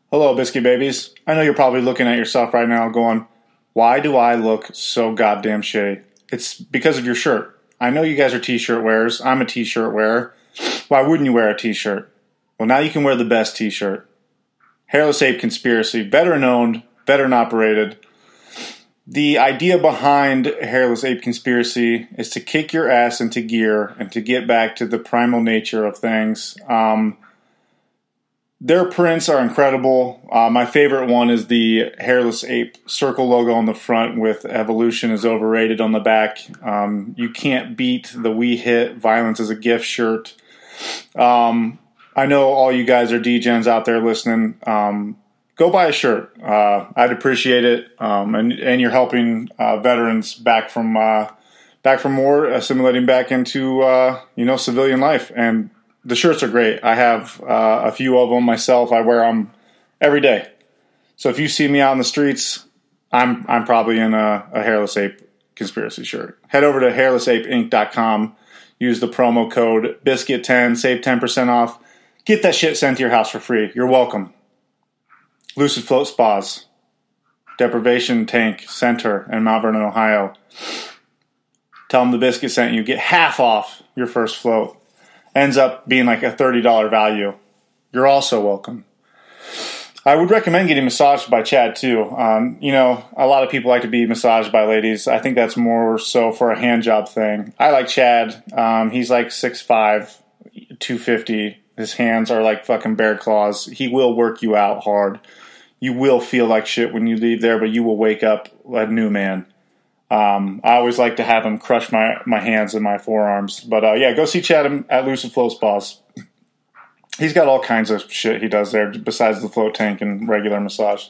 Hello, Biscuit Babies. I know you're probably looking at yourself right now going, why do I look so goddamn shitty? It's because of your shirt. I know you guys are t-shirt wearers. I'm a t-shirt wearer. Why wouldn't you wear a t-shirt? Well, now you can wear the best t-shirt. Hairless Ape Conspiracy. Veteran owned, veteran operated. The idea behind Hairless Ape Conspiracy is to kick your ass into gear and to get back to the primal nature of things. Their prints are incredible. My favorite one is the Hairless Ape circle logo on the front with Evolution is overrated on the back. You can't beat the We Hit Violence as a Gift shirt. I know all you guys are D-Gens out there listening. Go buy a shirt. I'd appreciate it. And you're helping veterans back from war, assimilating back into civilian life. And the shirts are great. I have a few of them myself. I wear them every day. So if you see me out in the streets, I'm probably in a Hairless Ape Conspiracy shirt. Head over to hairlessapeinc.com. Use the promo code BISCUIT10. Save 10% off. Get that shit sent to your house for free. You're welcome. Lucid Float Spas. Deprivation Tank Center in Mount Vernon, Ohio. Tell them the Biscuit sent you. Get half off your first float. Ends up being like a $30 value. You're also welcome. I would recommend getting massaged by Chad too. A lot of people like to be massaged by ladies. I think that's more so for a hand job thing. I like Chad. He's like 6'5", 250. His hands are like fucking bear claws. He will work you out hard. You will feel like shit when you leave there, but you will wake up a new man. I always like to have him crush my hands and my forearms. But go see Chad at Lucid Float Spas. He's got all kinds of shit he does there besides the float tank and regular massage.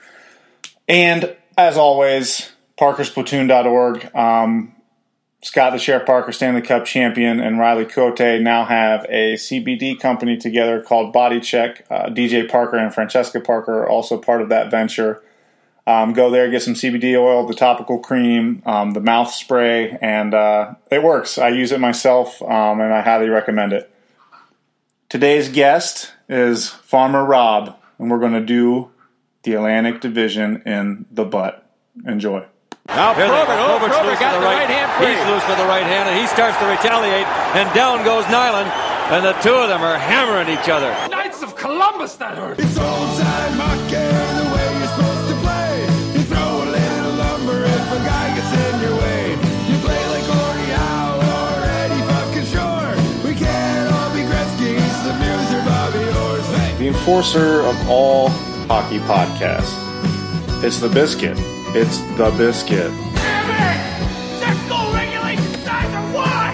And as always, parkersplatoon.org. Scott the Sheriff Parker, Stanley Cup champion, and Riley Cote now have a CBD company together called Body Check. DJ Parker and Francesca Parker are also part of that venture. Go there, get some CBD oil, the topical cream, the mouth spray, and it works. I use it myself, and I highly recommend it. Today's guest is Farmer Rob, and we're going to do the Atlantic Division in the butt. Enjoy. Now Probert got the right hand free. He's loose with the right hand, and he starts to retaliate, and down goes Nyland, and the two of them are hammering each other. Knights of Columbus, that hurt. It's old-time hockey, the way you're supposed to play. You throw a little lumber if a guy gets in your way. You play like Gordie Howe or Eddie fucking Shore. We can't all be Gretzky, some news or Bobby Orr. The enforcer of all hockey podcasts. It's the Biscuit. It's the Biscuit. Damn it! Check goal regulation signs are what?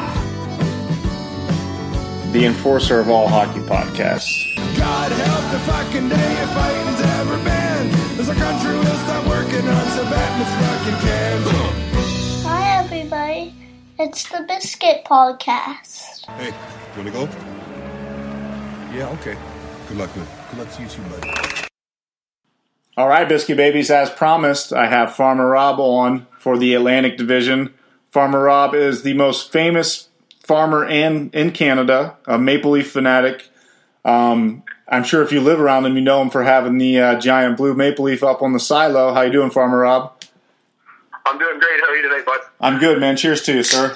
The enforcer of all hockey podcasts. God help the fucking day if fighting's ever banned. As our country will stop working on some Batman's fucking cans. Hi, everybody. It's the Biscuit Podcast. Hey, you wanna go? Yeah, okay. Good luck, man. Good luck to you too, buddy. All right, Biscuit Babies, as promised, I have Farmer Rob on for the Atlantic Division. Farmer Rob is the most famous farmer in Canada, a Maple Leaf fanatic. I'm sure if you live around him, you know him for having the giant blue maple leaf up on the silo. How you doing, Farmer Rob? I'm doing great. How are you today, bud? I'm good, man. Cheers to you, sir.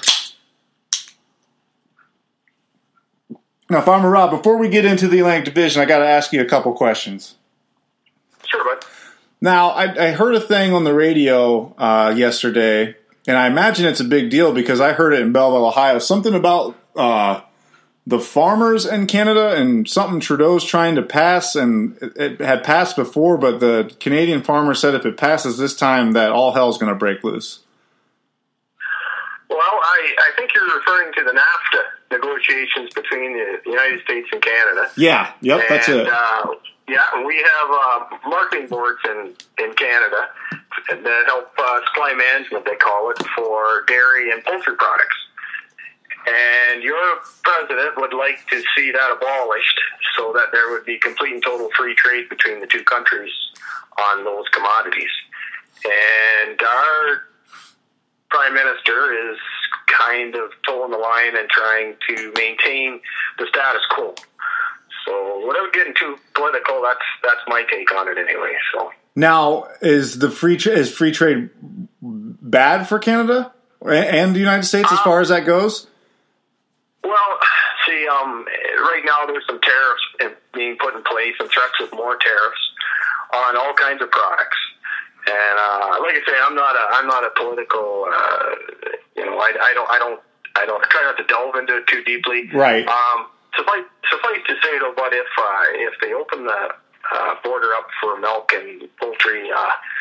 Now, Farmer Rob, before we get into the Atlantic Division, I got to ask you a couple questions. Sure, bud. Now, I heard a thing on the radio yesterday, and I imagine it's a big deal because I heard it in Belleville, Ohio. Something about the farmers in Canada and something Trudeau's trying to pass, and it had passed before, but the Canadian farmer said if it passes this time that all hell's going to break loose. Well, I think you're referring to the NAFTA negotiations between the United States and Canada. Yeah, yep, and, that's it. We have marketing boards in Canada that help supply management, they call it, for dairy and poultry products. And your president would like to see that abolished so that there would be complete and total free trade between the two countries on those commodities. And our Prime Minister is kind of toeing the line and trying to maintain the status quo. So without getting too political, that's my take on it anyway. So now, is free trade bad for Canada and the United States as far as that goes? Well, see, right now there's some tariffs being put in place and threats of more tariffs on all kinds of products. And like I say, I'm not a political. I don't try not to delve into it too deeply. Right. Suffice to say though, but if they open the border up for milk and poultry,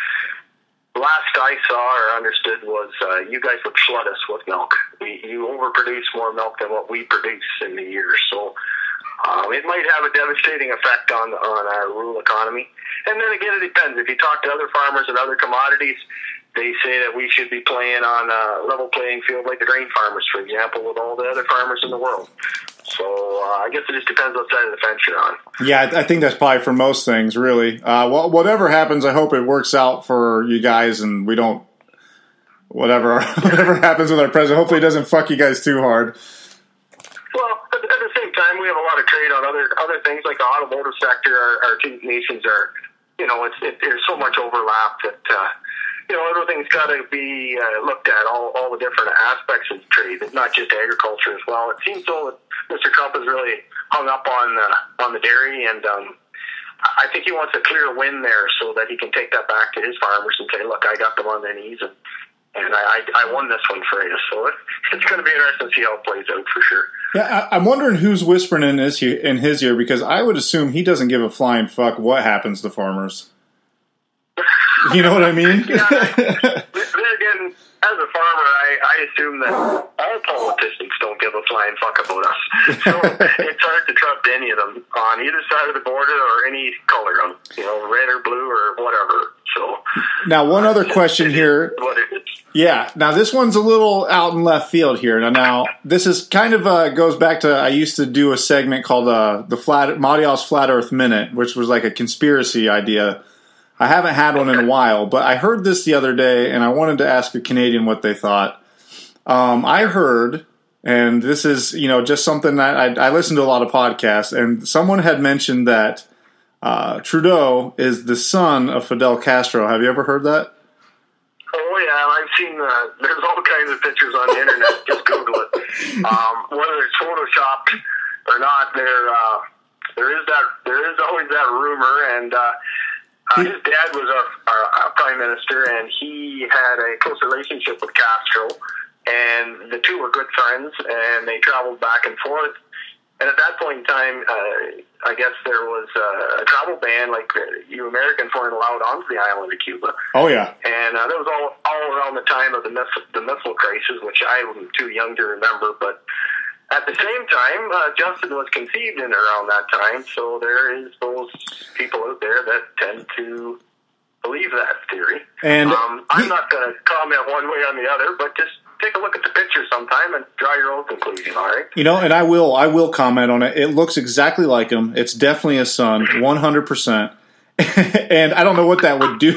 last I saw or understood was you guys would flood us with milk. You overproduce more milk than what we produce in the year, so it might have a devastating effect on our rural economy. And then again, it depends. If you talk to other farmers and other commodities, they say that we should be playing on a level playing field like the grain farmers, for example, with all the other farmers in the world. So I guess it just depends what side of the fence you're on. Yeah, I think that's probably for most things, really. Well, whatever happens, I hope it works out for you guys, and we don't. Whatever happens with our president, hopefully, it doesn't fuck you guys too hard. Well, at the same time, we have a lot of trade on other things like the automotive sector. Our two nations are, there's so much overlap that. Everything's got to be looked at, all the different aspects of trade, not just agriculture as well. It seems though that Mr. Trump is really hung up on the dairy, and I think he wants a clear win there so that he can take that back to his farmers and say, look, I got them on their knees, and I won this one for you. So it's going to be interesting to see how it plays out for sure. Yeah, I'm wondering who's whispering in his ear, because I would assume he doesn't give a flying fuck what happens to farmers. You know what I mean? Yeah, then again, as a farmer, I assume that all politicians don't give a flying fuck about us. So it's hard to trust any of them on either side of the border or any color of them, red or blue or whatever. So now, one other question here. What it is. Yeah, now this one's a little out in left field here. Now this is kind of goes back to, I used to do a segment called Madial's Flat Earth Minute, which was like a conspiracy idea. I haven't had one in a while, but I heard this the other day, and I wanted to ask a Canadian what they thought. I heard, and this is just something that I listen to a lot of podcasts, and someone had mentioned that Trudeau is the son of Fidel Castro. Have you ever heard that? Oh yeah, I've seen. There's all kinds of pictures on the internet. Just Google it. Whether it's photoshopped or not, there is always that rumor, and. His dad was our prime minister, and he had a close relationship with Castro, and the two were good friends, and they traveled back and forth. And at that point in time, I guess there was a travel ban, like you Americans weren't allowed onto the island of Cuba. Oh, yeah. And that was all around the time of the missile crisis, which I was too young to remember, but at the same time, Justin was conceived in around that time, so there is those people out there that tend to believe that theory. And I'm not going to comment one way or the other, but just take a look at the picture sometime and draw your own conclusion, all right? And I will comment on it. It looks exactly like him. It's definitely his son, 100%. And I don't know what that would do.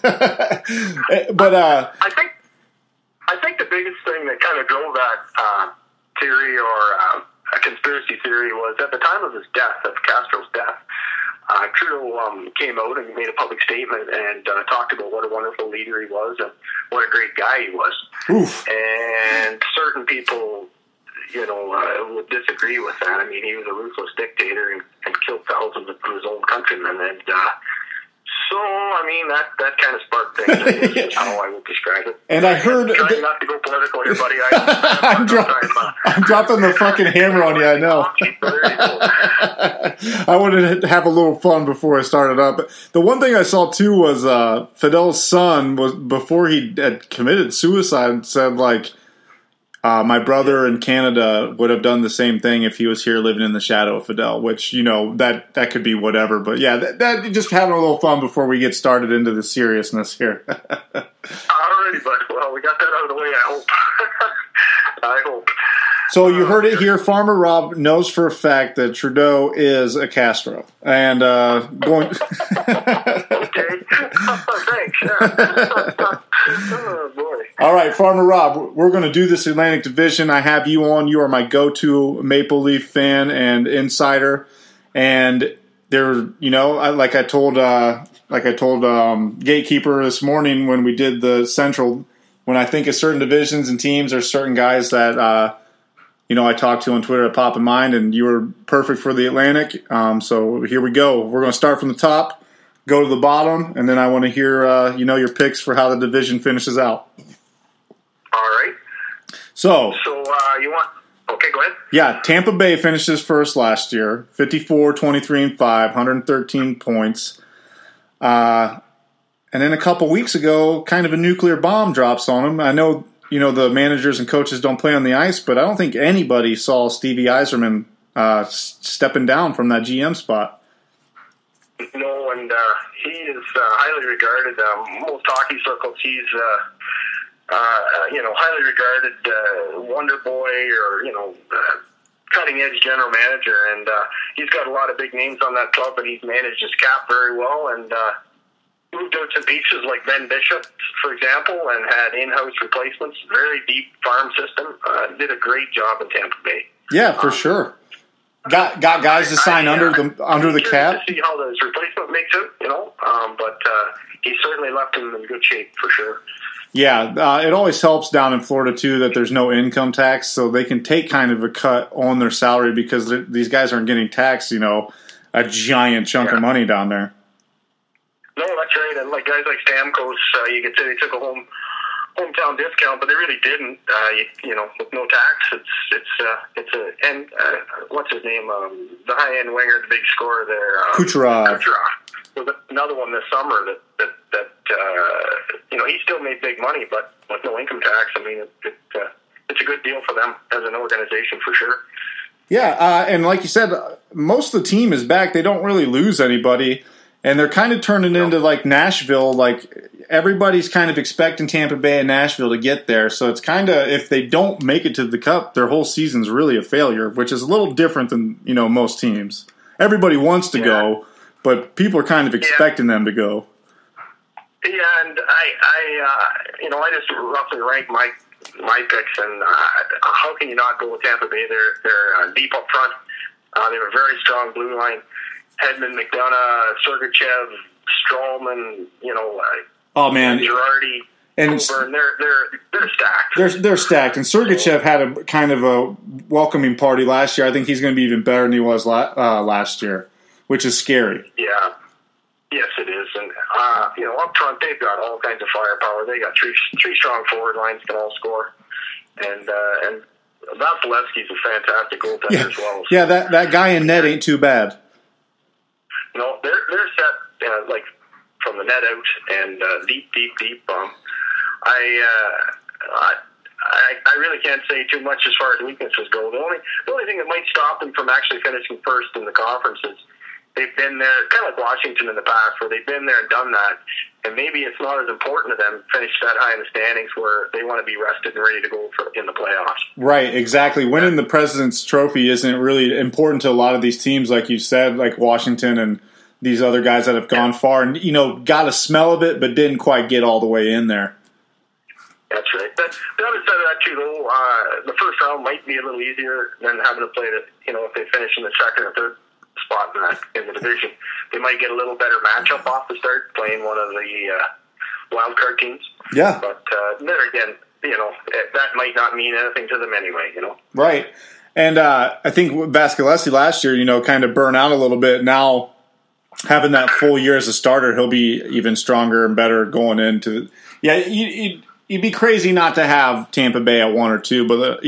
But I think the biggest thing that kind of drove that theory or a conspiracy theory was at the time of his death, of Castro's death, Trudeau came out and made a public statement and talked about what a wonderful leader he was and what a great guy he was. Oof. And certain people, would disagree with that. I mean, he was a ruthless dictator and killed thousands of his own countrymen. And so, I mean, that kind of sparked things. I guess is how I would describe it. And I heard... Trying not to go political here, buddy. I'm dropping the fucking hammer on you, I know. I wanted to have a little fun before I started up. The one thing I saw, too, was Fidel's son, was before he had committed suicide, said, like, my brother in Canada would have done the same thing if he was here living in the shadow of Fidel, which, that could be whatever. But, yeah, that just having a little fun before we get started into the seriousness here. Alrighty, bud. Well, we got that out of the way, I hope. I hope. So you heard it here. Farmer Rob knows for a fact that Trudeau is a Castro. And going... Okay. Thanks. Yeah. Oh, boy. All right, Farmer Rob, we're going to do this Atlantic Division. I have you on. You are my go-to Maple Leaf fan and insider. and they're, like I told Gatekeeper this morning when we did the Central, when I think of certain divisions and teams, there's certain guys that I talked to on Twitter at Pop in Mind, and you were perfect for the Atlantic. So here we go. We're going to start from the top, go to the bottom, and then I want to hear your picks for how the division finishes out. All right. So you want? Okay, go ahead. Yeah, Tampa Bay finishes first last year, 54, 23-5, 113 points. And then a couple weeks ago, kind of a nuclear bomb drops on them. I know, the managers and coaches don't play on the ice, but I don't think anybody saw Stevie Yzerman stepping down from that GM spot. No, and he is highly regarded. Most hockey circles, he's highly regarded wonder boy or cutting edge general manager, and he's got a lot of big names on that club, and he's managed his cap very well, and moved out to beaches like Ben Bishop, for example, and had in-house replacements. Very deep farm system. Did a great job in Tampa Bay. Yeah, for sure. Got guys to sign under the cap. To see how his replacement makes out, but he certainly left him in good shape for sure. Yeah, it always helps down in Florida, too, that there's no income tax, so they can take kind of a cut on their salary because these guys aren't getting taxed, a giant chunk of money down there. No, that's right. And like guys like Stamkos, you could say they took a hometown discount, but they really didn't. With no tax, it's what's his name? The high-end winger, the big scorer there. Kucherov. Was another one this summer that he still made big money, but with no income tax. I mean, it's a good deal for them as an organization for sure. Yeah, and like you said, most of the team is back. They don't really lose anybody, and they're kind of turning into like Nashville. Like everybody's kind of expecting Tampa Bay and Nashville to get there. So it's kind of, if they don't make it to the Cup, their whole season's really a failure, which is a little different than most teams. Everybody wants to go, but people are kind of expecting them to go. Yeah, and I just roughly rank my picks, and how can you not go with Tampa Bay? They're deep up front. They have a very strong blue line. Hedman, McDonough, Sergachev, Strowman, Girardi, and Coburn, they're stacked. They're stacked, and Sergachev had a kind of a welcoming party last year. I think he's going to be even better than he was last year, which is scary. Yeah. Yes, it is, and up front they've got all kinds of firepower. They got three strong forward lines can all score, and Vasilevsky's a fantastic goaltender as well. Yeah, that guy in net ain't too bad. No, they're set like from the net out and deep. I really can't say too much as far as weaknesses go. The only thing that might stop them from actually finishing first in the conference is they've been there, kind of like Washington in the past, where they've been there and done that, and maybe it's not as important to them to finish that high in the standings where they want to be rested and ready to go in the playoffs. Right, exactly. Winning the President's Trophy isn't really important to a lot of these teams, like you said, like Washington and these other guys that have gone far and, got a smell of it but didn't quite get all the way in there. That's right. But the other side of that, too, though, the first round might be a little easier than having to play if they finish in the second or third spot in the division. They might get a little better matchup off the start playing one of the wild card teams. Yeah. But then again, that might not mean anything to them anyway, Right. And I think Vasilevsky last year, kind of burned out a little bit. Now, having that full year as a starter, he'll be even stronger and better going into – you'd be crazy not to have Tampa Bay at 1 or 2, but,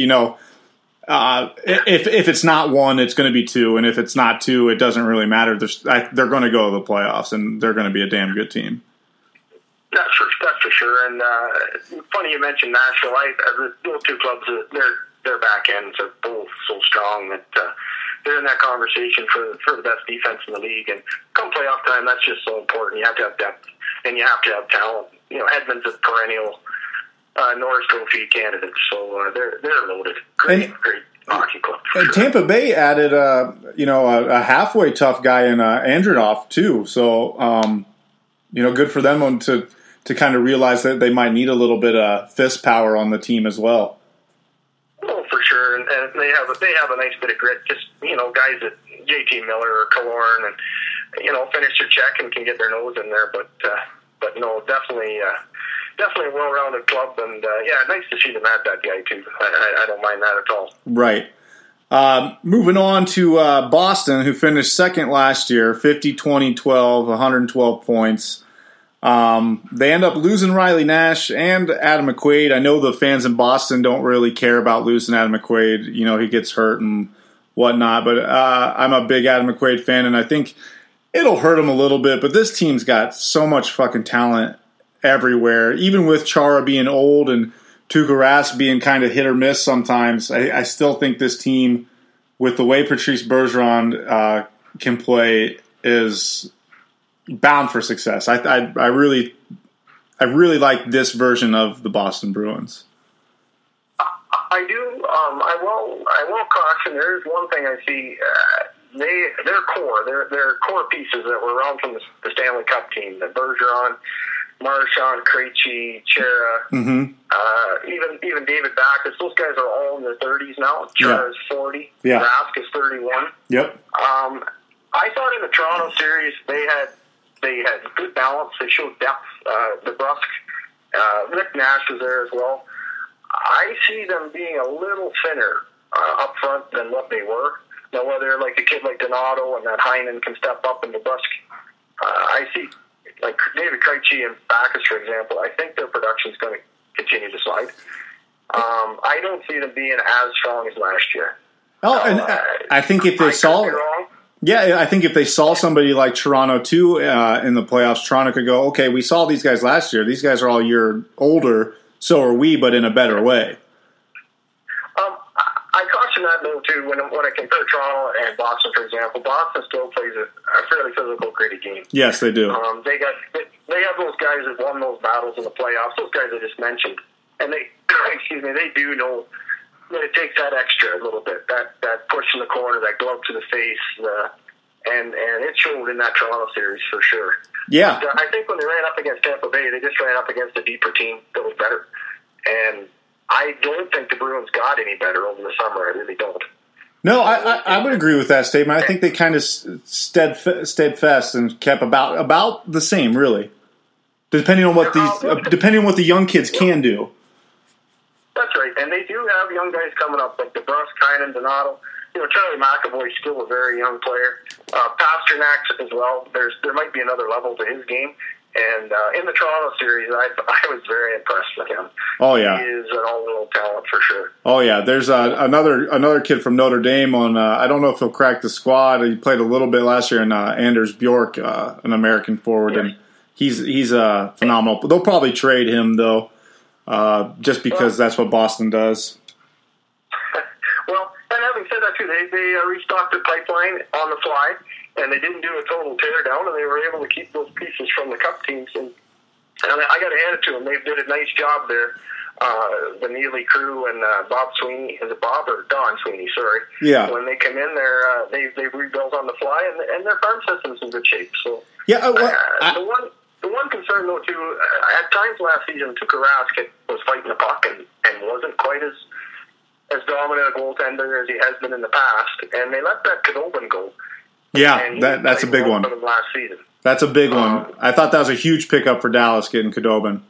if it's not 1, it's going to be 2, and if it's not 2, it doesn't really matter. They're going to go to the playoffs, and they're going to be a damn good team. That's for sure. And funny you mentioned Nashville. Those two clubs, their back ends are both so strong that they're in that conversation for the best defense in the league. And come playoff time, that's just so important. You have to have depth, and you have to have talent. Edmonds is perennial Norris Trophy candidates, so they're loaded. Great hockey club. And Tampa Bay added a halfway tough guy in Andronov too. So good for them to kind of realize that they might need a little bit of fist power on the team as well. Oh, for sure, and they have a nice bit of grit. Just guys that JT Miller or Killorn and, finish their check and can get their nose in there. But no, definitely a well-rounded club. And, nice to see them add that guy, too. I don't mind that at all. Right. Moving on to Boston, who finished second last year, 50-20-12, 112 points. They end up losing Riley Nash and Adam McQuaid. I know the fans in Boston don't really care about losing Adam McQuaid. He gets hurt and whatnot. But I'm a big Adam McQuaid fan, and I think it'll hurt him a little bit. But this team's got so much fucking talent everywhere. Even with Chara being old and Tuukka Rask being kind of hit or miss sometimes, I still think this team, with the way Patrice Bergeron can play, is bound for success. I really like this version of the Boston Bruins. I do. I will caution. There is one thing I see. Their core pieces that were around from the Stanley Cup team, the Bergeron, Marchand, Krejci, Chara, even David Backes. Those guys are all in their 30s now. Chara is 40. Yeah. Rask is 31. Yep. I thought in the Toronto series they had good balance. They showed depth. DeBrusk, Rick Nash was there as well. I see them being a little thinner up front than what they were. Now, whether like a kid like Donato and that Heinen can step up in DeBrusk, I see like David Krejci and Backes, for example. I think their production is going to continue to slide. I don't see them being as strong as last year. Oh, and I think if they saw, I think if they saw somebody like Toronto too in the playoffs, Toronto could go, okay, we saw these guys last year. These guys are all a year older, so are we, but in a better way. I caution that though too when I compare Toronto and Boston, for example. Boston still plays a fairly physical, gritty game. Yes, they do. They have those guys that won those battles in the playoffs. Those guys I just mentioned, and they they do know that it takes that extra a little bit, that push in the corner, that glove to the face, and it showed in that Toronto series for sure. Yeah, but, I think when they ran up against Tampa Bay, they just ran up against a deeper team that was better, and I don't think the Bruins got any better over the summer. I really don't. No, I would agree with that statement. I think they kind of steadfast and kept about the same, really, depending on what the young kids can do. That's right, and they do have young guys coming up like DeBrusk, Heinen, Donato. Charlie McAvoy's still a very young player. Pasternak as well. There might be another level to his game. And in the Toronto series, I was very impressed with him. Oh yeah, he is an all-world talent for sure. Oh yeah, there's another kid from Notre Dame on. I don't know if he'll crack the squad. He played a little bit last year, in Anders Bjork, an American forward, and he's phenomenal. They'll probably trade him though, just because that's what Boston does. Well, and having said that too, they restocked the pipeline on the fly. And they didn't do a total teardown, and they were able to keep those pieces from the Cup teams. And I got to hand it to them. They did a nice job there. The Neely crew and Bob Sweeney, is it Bob or Don Sweeney? Sorry. Yeah. When they come in there, they rebuilt on the fly, and their farm system's in good shape. So yeah. The one concern though too, at times last season, Tuukka Rask was fighting the puck and wasn't quite as dominant a goaltender as he has been in the past, and they let that Khudobin go. Yeah, that's a big one. Last season. That's a big one. I thought that was a huge pickup for Dallas getting Khudobin.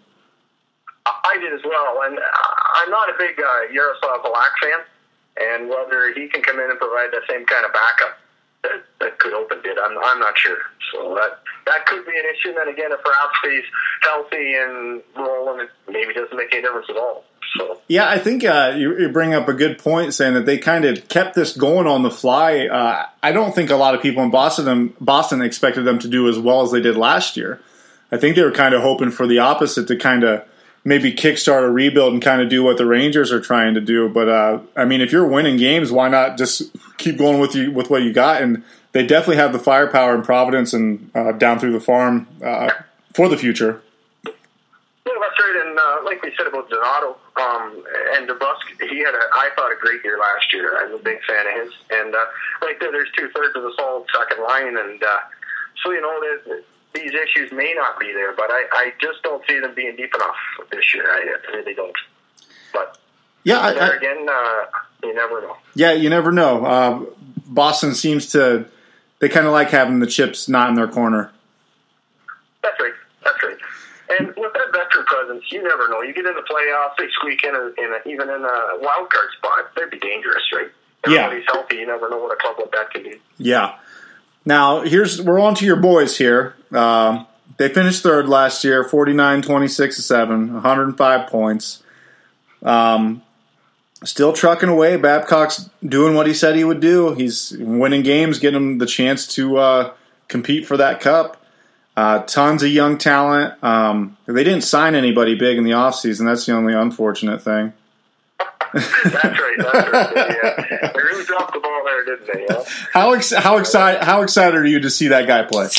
I did as well, and I'm not a big Yaroslav Halak fan, and whether he can come in and provide that same kind of backup that Khudobin did, I'm not sure. So that could be an issue. And then again, if Rask stays healthy and rolling, it maybe doesn't make any difference at all. So. Yeah, I think you bring up a good point saying that they kind of kept this going on the fly. I don't think a lot of people in Boston expected them to do as well as they did last year. I think they were kind of hoping for the opposite, to kind of maybe kickstart a rebuild and kind of do what the Rangers are trying to do. But, I mean, if you're winning games, why not just keep going with what you got? And they definitely have the firepower in Providence and down through the farm for the future. Yeah, that's right. And like we said about Donato and DeBrusk, he had, I thought, a great year last year. I'm a big fan of his. And right there's 2/3 of the solid second line. And so, these issues may not be there, but I just don't see them being deep enough this year. I really don't. But yeah, again, you never know. Yeah, you never know. Boston seems to – they kind of like having the chips not in their corner. That's right. And with that veteran presence, you never know. You get in the playoffs, they squeak in even in a wild card spot, they'd be dangerous, right? Everybody's healthy. You never know what a club like that can do. Yeah. Now, we're on to your boys here. They finished third last year, 49, 26-7, 105 points. Still trucking away. Babcock's doing what he said he would do. He's winning games, getting them the chance to compete for that cup. Tons of young talent. They didn't sign anybody big in the offseason. That's the only unfortunate thing. That's right. Yeah. They really dropped the ball there, didn't they? Yeah? How excited are you to see that guy play?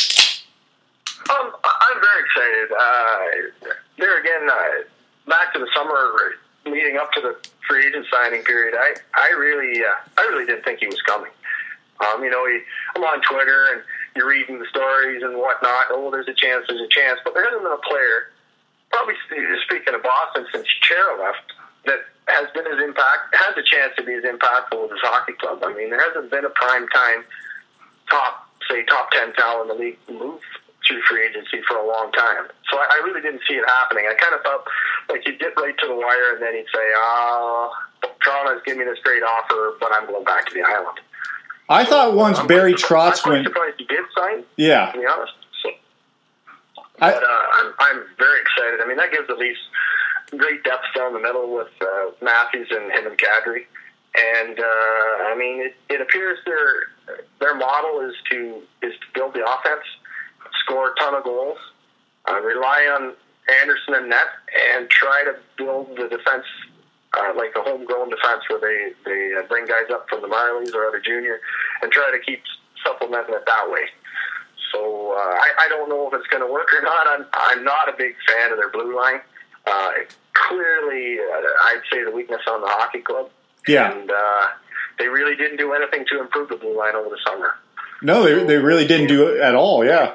I'm very excited. There again, back to the summer leading up to the free agent signing period, I really didn't think he was coming. I'm on Twitter and you're reading the stories and whatnot. Oh, there's a chance, but there hasn't been a player, probably speaking of Boston, since Chara left, that has a chance to be as impactful as his hockey club. I mean, there hasn't been a prime time top 10 talent in the league move through free agency for a long time. So I really didn't see it happening. I kind of felt like he'd get right to the wire and then he'd say, Toronto's giving me this great offer, but I'm going back to the island. I thought once Barry Trotz went... I'm surprised he did sign, yeah, to be honest. But I'm very excited. I mean, that gives the Leafs great depth down the middle with Matthews and him and Kadri. And, I mean, it appears their model is to build the offense, score a ton of goals, rely on Anderson and net, and try to build the defense like a homegrown defense where they bring guys up from the Marlies or out of junior and try to keep supplementing it that way. So I don't know if it's going to work or not. I'm not a big fan of their blue line. Clearly, I'd say the weakness on the hockey club. Yeah. And they really didn't do anything to improve the blue line over the summer. No, they really didn't do it at all, yeah.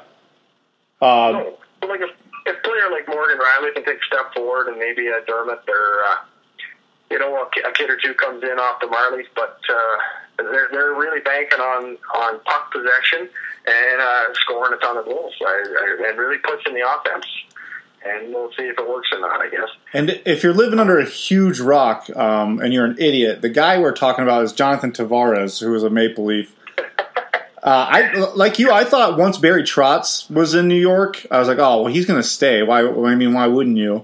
No. But like if a player like Morgan Riley can take a step forward and maybe a Dermott or, a kid or two comes in off the Marlies, but they're really banking on puck possession and scoring a ton of goals and really pushing the offense. And we'll see if it works or not, I guess. And if you're living under a huge rock and you're an idiot, the guy we're talking about is Jonathan Tavares, who was a Maple Leaf. I thought once Barry Trotz was in New York, I was like, oh, well, he's going to stay. Why wouldn't you?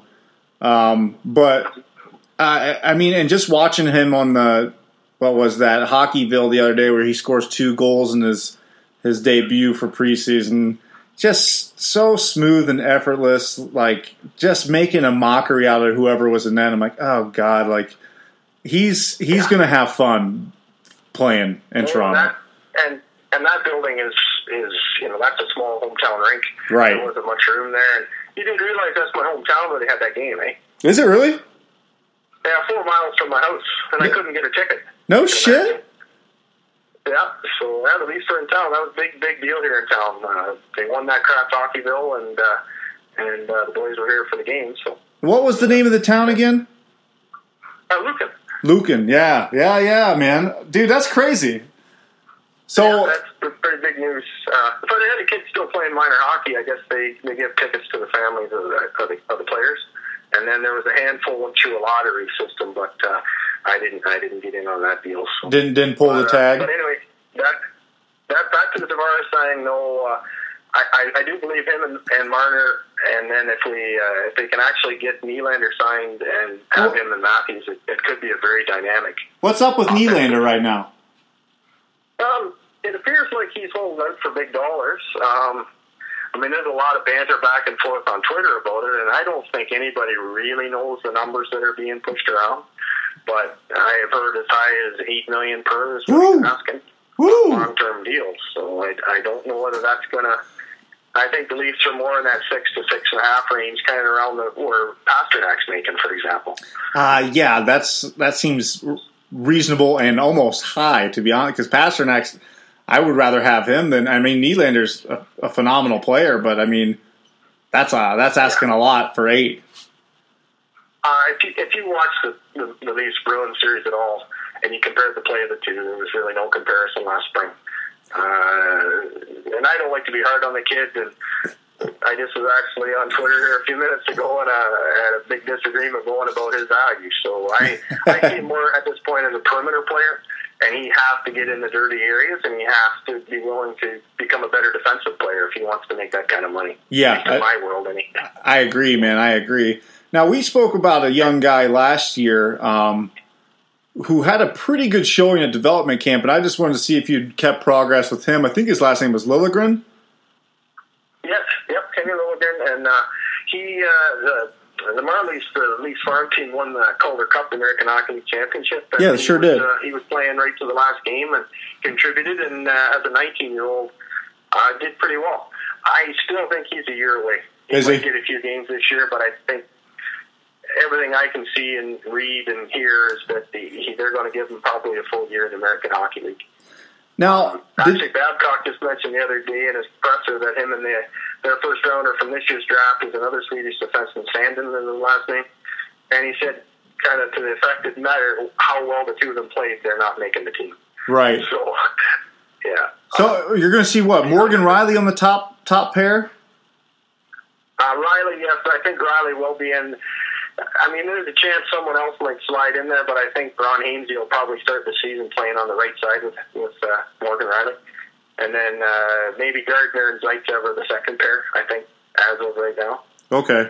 And just watching him on Hockeyville the other day where he scores 2 goals in his debut for preseason, just so smooth and effortless, like just making a mockery out of whoever was in net. I'm like, oh God, like he's going to have fun playing in Toronto. And that building is that's a small hometown rink. Right. There wasn't much room there. And you didn't realize that's my hometown where they had that game, eh? Is it really? Yeah, 4 miles from my house, and I couldn't get a ticket. No shit? Imagine. Yeah, so the Leafs are in town. That was a big deal here in town. They won that crap Hockeyville, and the boys were here for the game. So, what was the name of the town again? Lucan. Lucan, yeah, man, dude, that's crazy. So that's pretty big news. If they had a kid still playing minor hockey, I guess they give tickets to the families of the players, and then there was a handful went through a lottery system, but I didn't get in on that deal. So. Didn't pull the tag. But anyway, that back to the Tavares signing. No, I do believe him and Marner, and then if they can actually get Nylander signed and have him and Matthews, it could be a very dynamic. What's up with Nylander right now? It appears like he's holding out for big dollars. There's a lot of banter back and forth on Twitter about it, and I don't think anybody really knows the numbers that are being pushed around. But I have heard as high as $8 million per is what he's asking. Long-term deals. So I don't know whether that's going to. I think the Leafs are more in that 6 to 6.5 range, kind of around where Pasternak's making, for example. That seems reasonable and almost high, to be honest, because Pasternak's, I would rather have him than, Nylander's a phenomenal player, but that's asking a lot for 8. If you watch the Leafs Bruins series at all, and you compared the play of the two, there was really no comparison last spring. And I don't like to be hard on the kid, and I just was actually on Twitter here a few minutes ago, and I had a big disagreement going about his value. So I see him more at this point as a perimeter player, and he has to get in the dirty areas, and he has to be willing to become a better defensive player if he wants to make that kind of money. Yeah, in my world, I agree, man. I agree. Now, we spoke about a young guy last year who had a pretty good showing at development camp, and I just wanted to see if you'd kept progress with him. I think his last name was Liljegren. Yes, yep, Kenny Liljegren, and the Marlies, the Leafs farm team, won the Calder Cup, the American Hockey League Championship. Yeah, they sure did. He was playing right to the last game and contributed, and as a 19-year-old, did pretty well. I still think he's a year away. He might get a few games this year, but I think everything I can see and read and hear is that they're going to give him probably a full year in the American Hockey League. Now, actually, Babcock just mentioned the other day in his presser that him and their first rounder from this year's draft is another Swedish defenseman, Sandin, in the last name. And he said, kind of to the effect, it didn't matter how well the two of them played, they're not making the team. Right. So, yeah. So you're going to see what, Morgan Rielly on the top pair? Rielly, yes, I think Rielly will be in. I mean, there's a chance someone else might slide in there, but I think Ron Hainsey will probably start the season playing on the right side with Morgan Rielly. And then maybe Gardner and Zaitsev are the second pair, I think, as of right now. Okay.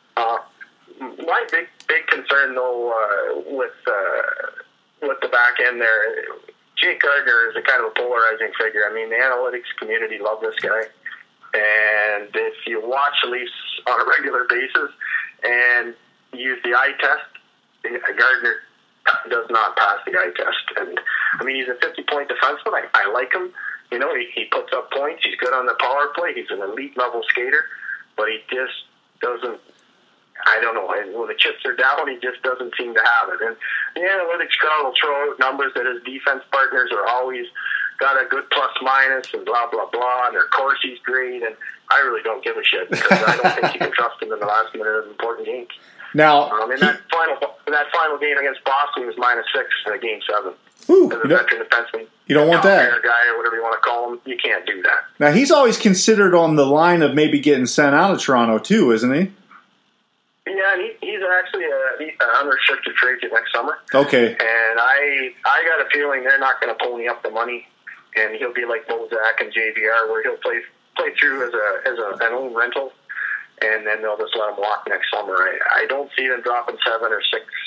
My big concern, though, with the back end there, Jake Gardner is a kind of a polarizing figure. I mean, the analytics community love this guy. And if you watch the Leafs on a regular basis and use the eye test, Gardner does not pass the eye test. And I mean, he's a 50-point defenseman. I like him. You know, he puts up points. He's good on the power play. He's an elite level skater, but he just doesn't. I don't know. When the chips are down, he just doesn't seem to have it. And the analytics crowd will throw out numbers that his defense partners are always got a good plus minus and blah blah blah, and their Corsi's great. And I really don't give a shit because I don't think you can trust him in the last minute of important games. Now, in that final game against Boston, he was -6 in Game 7. Ooh, as a veteran defenseman, you don't want that guy or whatever you want to call him. You can't do that. Now he's always considered on the line of maybe getting sent out of Toronto too, isn't he? Yeah, and he's actually an unrestricted free agent next summer. Okay. And I got a feeling they're not going to pony up the money, and he'll be like Bozak and JVR, where he'll play through as an own rental, and then they'll just let him walk next summer. I don't see them dropping $7 or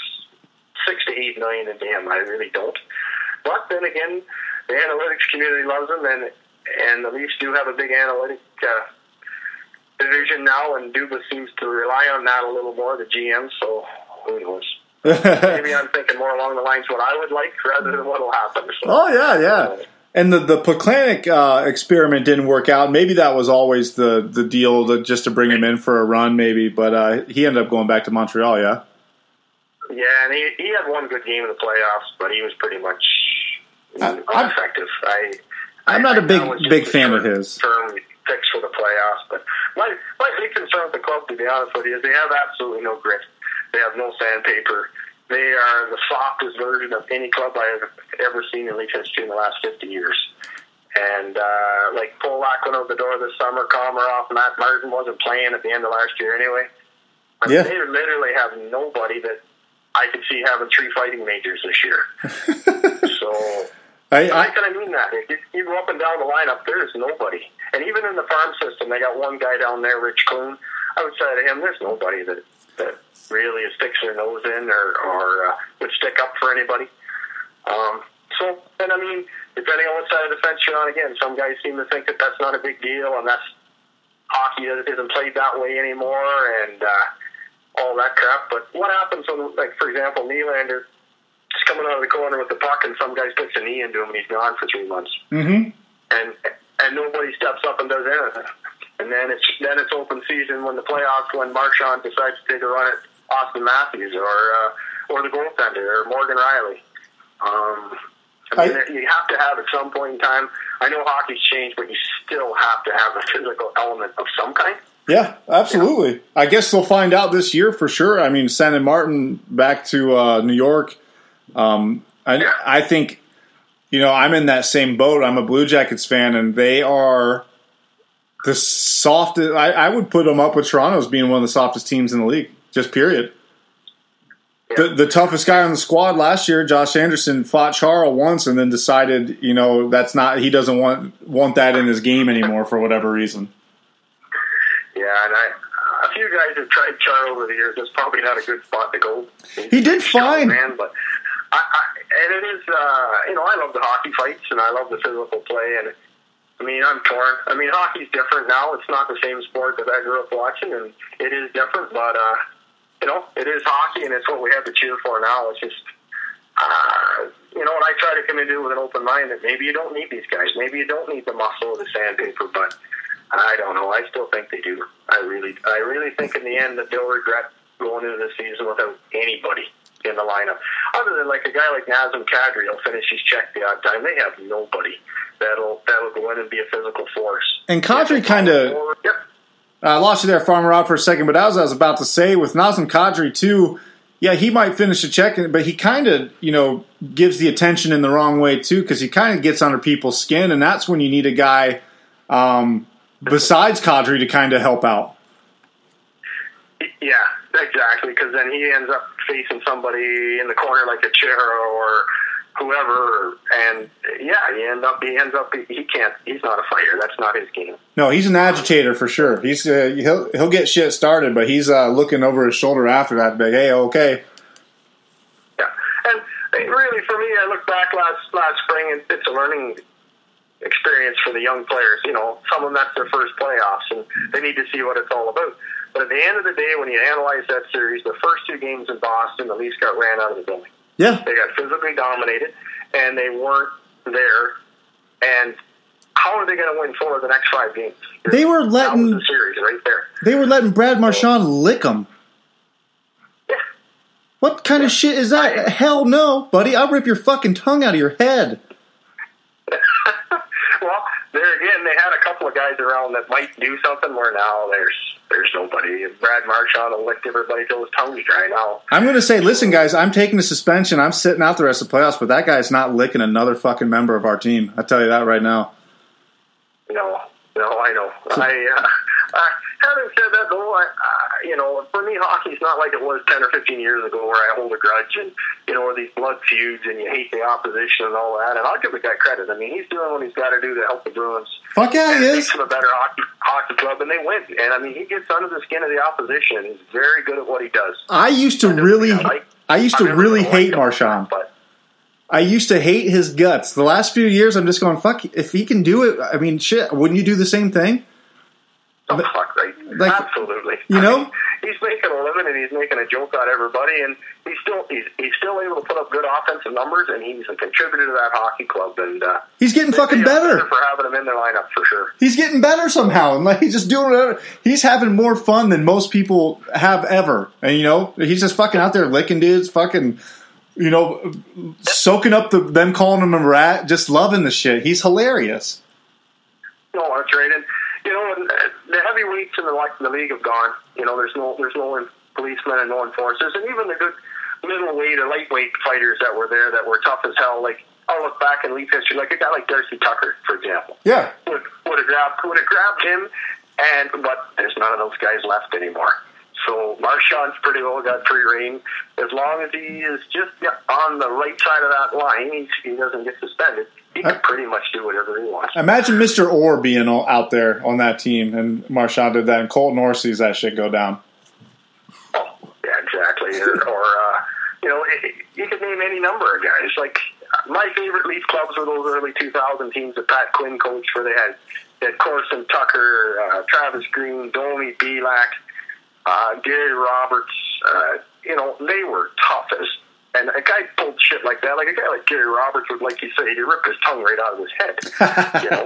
$6 to $8 million in him. I really don't. But then again, the analytics community loves him, and the Leafs do have a big analytic division now, and Dubas seems to rely on that a little more, the GM, so who knows. Maybe I'm thinking more along the lines of what I would like rather than what will happen. So, oh, yeah. And the Plekanec experiment didn't work out. Maybe that was always the deal, just to bring him in for a run, maybe. But he ended up going back to Montreal, yeah? Yeah, and he had one good game in the playoffs, but he was pretty much ineffective. I'm not a big fan of his. Term fix for the playoffs, but my big concern with the club, to be honest with you, is they have absolutely no grit. They have no sandpaper. They are the softest version of any club I have ever seen in Leaf history in the last 50 years. And like Polak went out the door this summer, Komarov, Matt Martin wasn't playing at the end of last year anyway. I mean, they literally have nobody that I could see having 3 fighting majors this year. So I kind of mean that. If you go up and down the lineup, there is nobody. And even in the farm system, they got one guy down there, Rich Kloon. I would say to him, there's nobody that really is sticks their nose in or would stick up for anybody. So, and I mean, depending on what side of the fence you're on, again, some guys seem to think that that's not a big deal, and that's hockey isn't played that way anymore, and all that crap. But what happens when, like, for example, Nylander is coming out of the corner with the puck, and some guy sticks a knee into him, and he's gone for 3 months. Mm-hmm. And nobody steps up and does anything. And then it's open season when the playoffs, when Marchand decides to take a run at Austin Matthews or the goaltender or Morgan Rielly. I mean, you have to have at some point in time. I know hockey's changed, but you still have to have a physical element of some kind. Yeah, absolutely. You know? I guess they'll find out this year for sure. I mean, sending Martin back to New York, I think, I'm in that same boat. I'm a Blue Jackets fan, and they are the softest. I would put them up with Toronto as being one of the softest teams in the league, just period. Yeah. The toughest guy on the squad last year, Josh Anderson, fought Charles once and then decided, that's not, he doesn't want that in his game anymore for whatever reason. Yeah, and a few guys have tried Charles over the years. That's probably not a good spot to go. He did fine. Man, but and it is, I love the hockey fights and I love the physical play. And I'm torn. Hockey's different now. It's not the same sport that I grew up watching, and it is different. But it is hockey, and it's what we have to cheer for now. It's just, and I try to come into it with an open mind that maybe you don't need these guys. Maybe you don't need the muscle or the sandpaper, but I don't know. I still think they do. I really think in the end that they'll regret going into the season without anybody in the lineup. Other than like a guy like Nazem Kadri will finish his check the odd time. They have nobody that'll go in and be a physical force. And Kadri kind of... Yep. I lost you there, Farmer Rob, for a second, but as I was about to say, with Nazem Kadri too, yeah, he might finish a check, but he kind of, gives the attention in the wrong way too, because he kind of gets under people's skin, and that's when you need a guy besides Kadri to kind of help out. Yeah, exactly, because then he ends up facing somebody in the corner like a Chihara or whoever, and he's not a fighter. That's not his game. No, he's an agitator for sure. He's he'll get shit started, but he's looking over his shoulder after that, big, hey, okay. Yeah, and really for me, I look back last spring, and it's a learning experience for the young players. Some of them that's their first playoffs, and they need to see what it's all about. But at the end of the day, when you analyze that series, the first two games in Boston, the Leafs got ran out of the building. Yeah. They got physically dominated, and they weren't there. And how are they going to win 4 of the next 5 games? They were letting that was the series right there. They were letting Brad Marchand lick them. Yeah. What kind of shit is that? Hell no, buddy. I'll rip your fucking tongue out of your head. Well, there again, they had a couple of guys around that might do something where now there's nobody. Brad Marchand will lick everybody till his tongue's dry now. I'm going to say, listen, guys, I'm taking a suspension. I'm sitting out the rest of the playoffs, but that guy's not licking another fucking member of our team. I tell you that right now. No, I know. Having said that, though, for me, hockey's not like it was 10 or 15 years ago where I hold a grudge and, or these blood feuds and you hate the opposition and all that. And I'll give the guy credit. He's doing what he's got to do to help the Bruins. Fuck yeah, he is. Makes them a better hockey club, and they win. And, he gets under the skin of the opposition. He's very good at what he does. I used to really hate Marchand. I used to hate his guts. The last few years, I'm just going, fuck, if he can do it, shit, wouldn't you do the same thing? Oh, fuck, right. Absolutely. He's making a living and he's making a joke out of everybody, and he's still able to put up good offensive numbers, and he's a contributor to that hockey club. And he's getting fucking better for having him in their lineup for sure. He's getting better somehow, and he's just doing whatever. He's having more fun than most people have ever, and he's just fucking out there licking dudes, fucking. Soaking up them calling him a rat, just loving the shit. He's hilarious. No, that's right. And the heavyweights in the league have gone. There's no policemen and no enforcers, and even the good middleweight or lightweight fighters that were there that were tough as hell. Like I'll look back in Leaf history, like a guy like Darcy Tucker, for example. Yeah, would have grabbed him, but there's none of those guys left anymore. So Marchand's pretty well got free reign. As long as he is just on the right side of that line, he doesn't get suspended. He can pretty much do whatever he wants. Imagine Mr. Orr being out there on that team, and Marchand did that, and Colton Orr sees that shit go down. Oh, yeah, exactly. or you could name any number of guys. Like my favorite Leaf clubs were those early 2000 teams that Pat Quinn coached, where they had Corson Tucker, Travis Green, Domi Belak. Gary Roberts, they were toughest. And a guy pulled shit like that, like a guy like Gary Roberts would, like you say, he ripped his tongue right out of his head.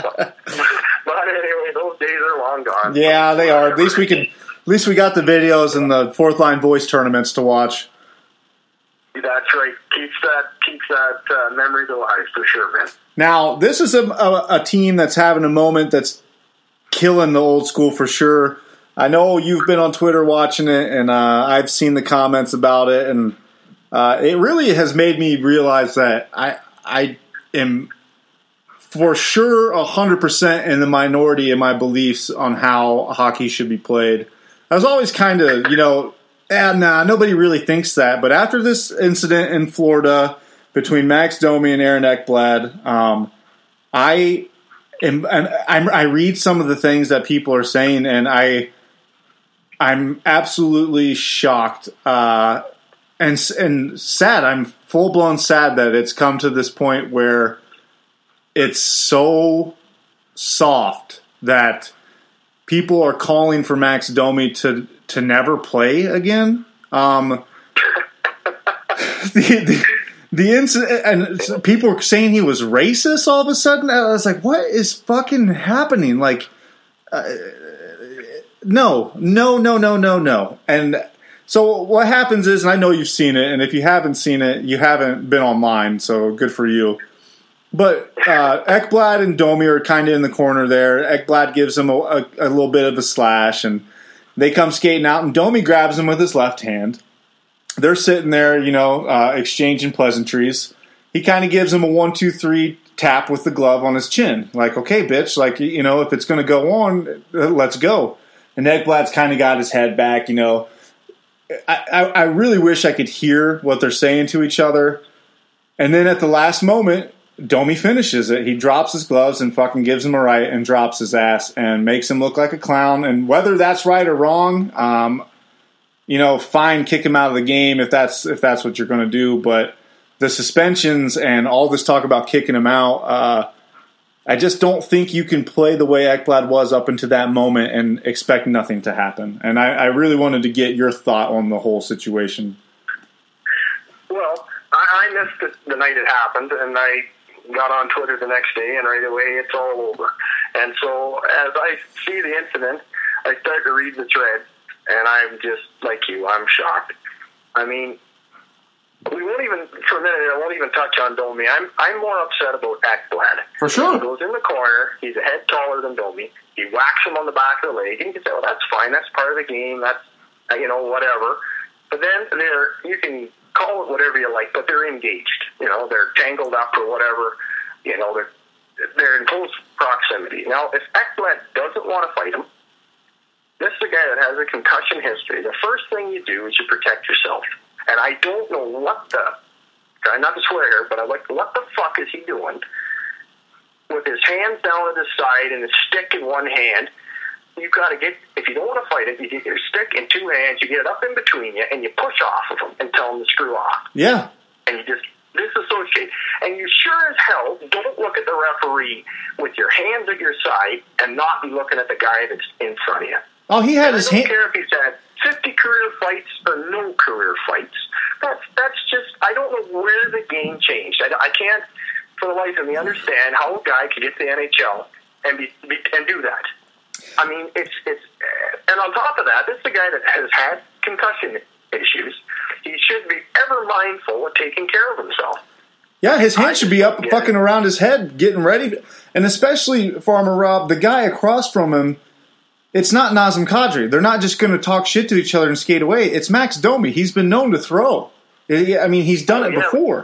But anyway, those days are long gone. Yeah, they are. At least we got the videos and the fourth line voice tournaments to watch. That's right. Keeps that memory alive for sure, man. Now, this is a team that's having a moment that's killing the old school for sure. I know you've been on Twitter watching it, and I've seen the comments about it, and it really has made me realize that I am for sure 100% in the minority in my beliefs on how hockey should be played. I was always kind of, nobody really thinks that. But after this incident in Florida between Max Domi and Aaron Ekblad, I read some of the things that people are saying, and I'm absolutely shocked and sad. I'm full blown sad that it's come to this point where it's so soft that people are calling for Max Domi to never play again. The incident, and people were saying he was racist all of a sudden. I was like, what is fucking happening? Like, no. And so what happens is, and I know you've seen it, and if you haven't seen it, you haven't been online, so good for you. But Ekblad and Domi are kind of in the corner there. Ekblad gives him a little bit of a slash, and they come skating out, and Domi grabs him with his left hand. They're sitting there, exchanging pleasantries. He kind of gives him a 1-2-3 tap with the glove on his chin. Like, okay, bitch, if it's going to go on, let's go. And Ekblad's kind of got his head back, I really wish I could hear what they're saying to each other. And then at the last moment, Domi finishes it. He drops his gloves and fucking gives him a right and drops his ass and makes him look like a clown. And whether that's right or wrong, fine, kick him out of the game if that's what you're going to do. But the suspensions and all this talk about kicking him out, I just don't think you can play the way Ekblad was up until that moment and expect nothing to happen. And I really wanted to get your thought on the whole situation. Well, I missed it the night it happened, and I got on Twitter the next day, and right away it's all over. And so as I see the incident, I start to read the thread, and I'm just like you, I'm shocked. I mean, we won't even, for a minute, I won't even touch on Domi. I'm more upset about Ekblad. For sure. He goes in the corner, he's a head taller than Domi, he whacks him on the back of the leg, and you can say, well, that's fine, that's part of the game, that's, whatever. But then you can call it whatever you like, but they're engaged. They're tangled up or whatever. They're in close proximity. Now, if Ekblad doesn't want to fight him, this is a guy that has a concussion history. The first thing you do is you protect yourself. And I don't know try not to swear here, but what the fuck is he doing? With his hands down at his side and his stick in one hand, you've got to if you don't want to fight it, you get your stick in two hands, you get it up in between you, and you push off of him and tell him to screw off. Yeah. And you just disassociate. And you sure as hell don't look at the referee with your hands at your side and not be looking at the guy that's in front of you. Oh, he had his hand. I don't care if he's had 50 career fights or no career fights. That's just, I don't know where the game changed. I can't, for the life of me, understand how a guy could get to the NHL and do that. I mean, it's and on top of that, this is a guy that has had concussion issues. He should be ever mindful of taking care of himself. Yeah, his hand should be up fucking around his head, getting ready. And especially, Farmer Rob, the guy across from him, it's not Nazem Kadri. They're not just going to talk shit to each other and skate away. It's Max Domi. He's been known to throw. I mean, he's done it before.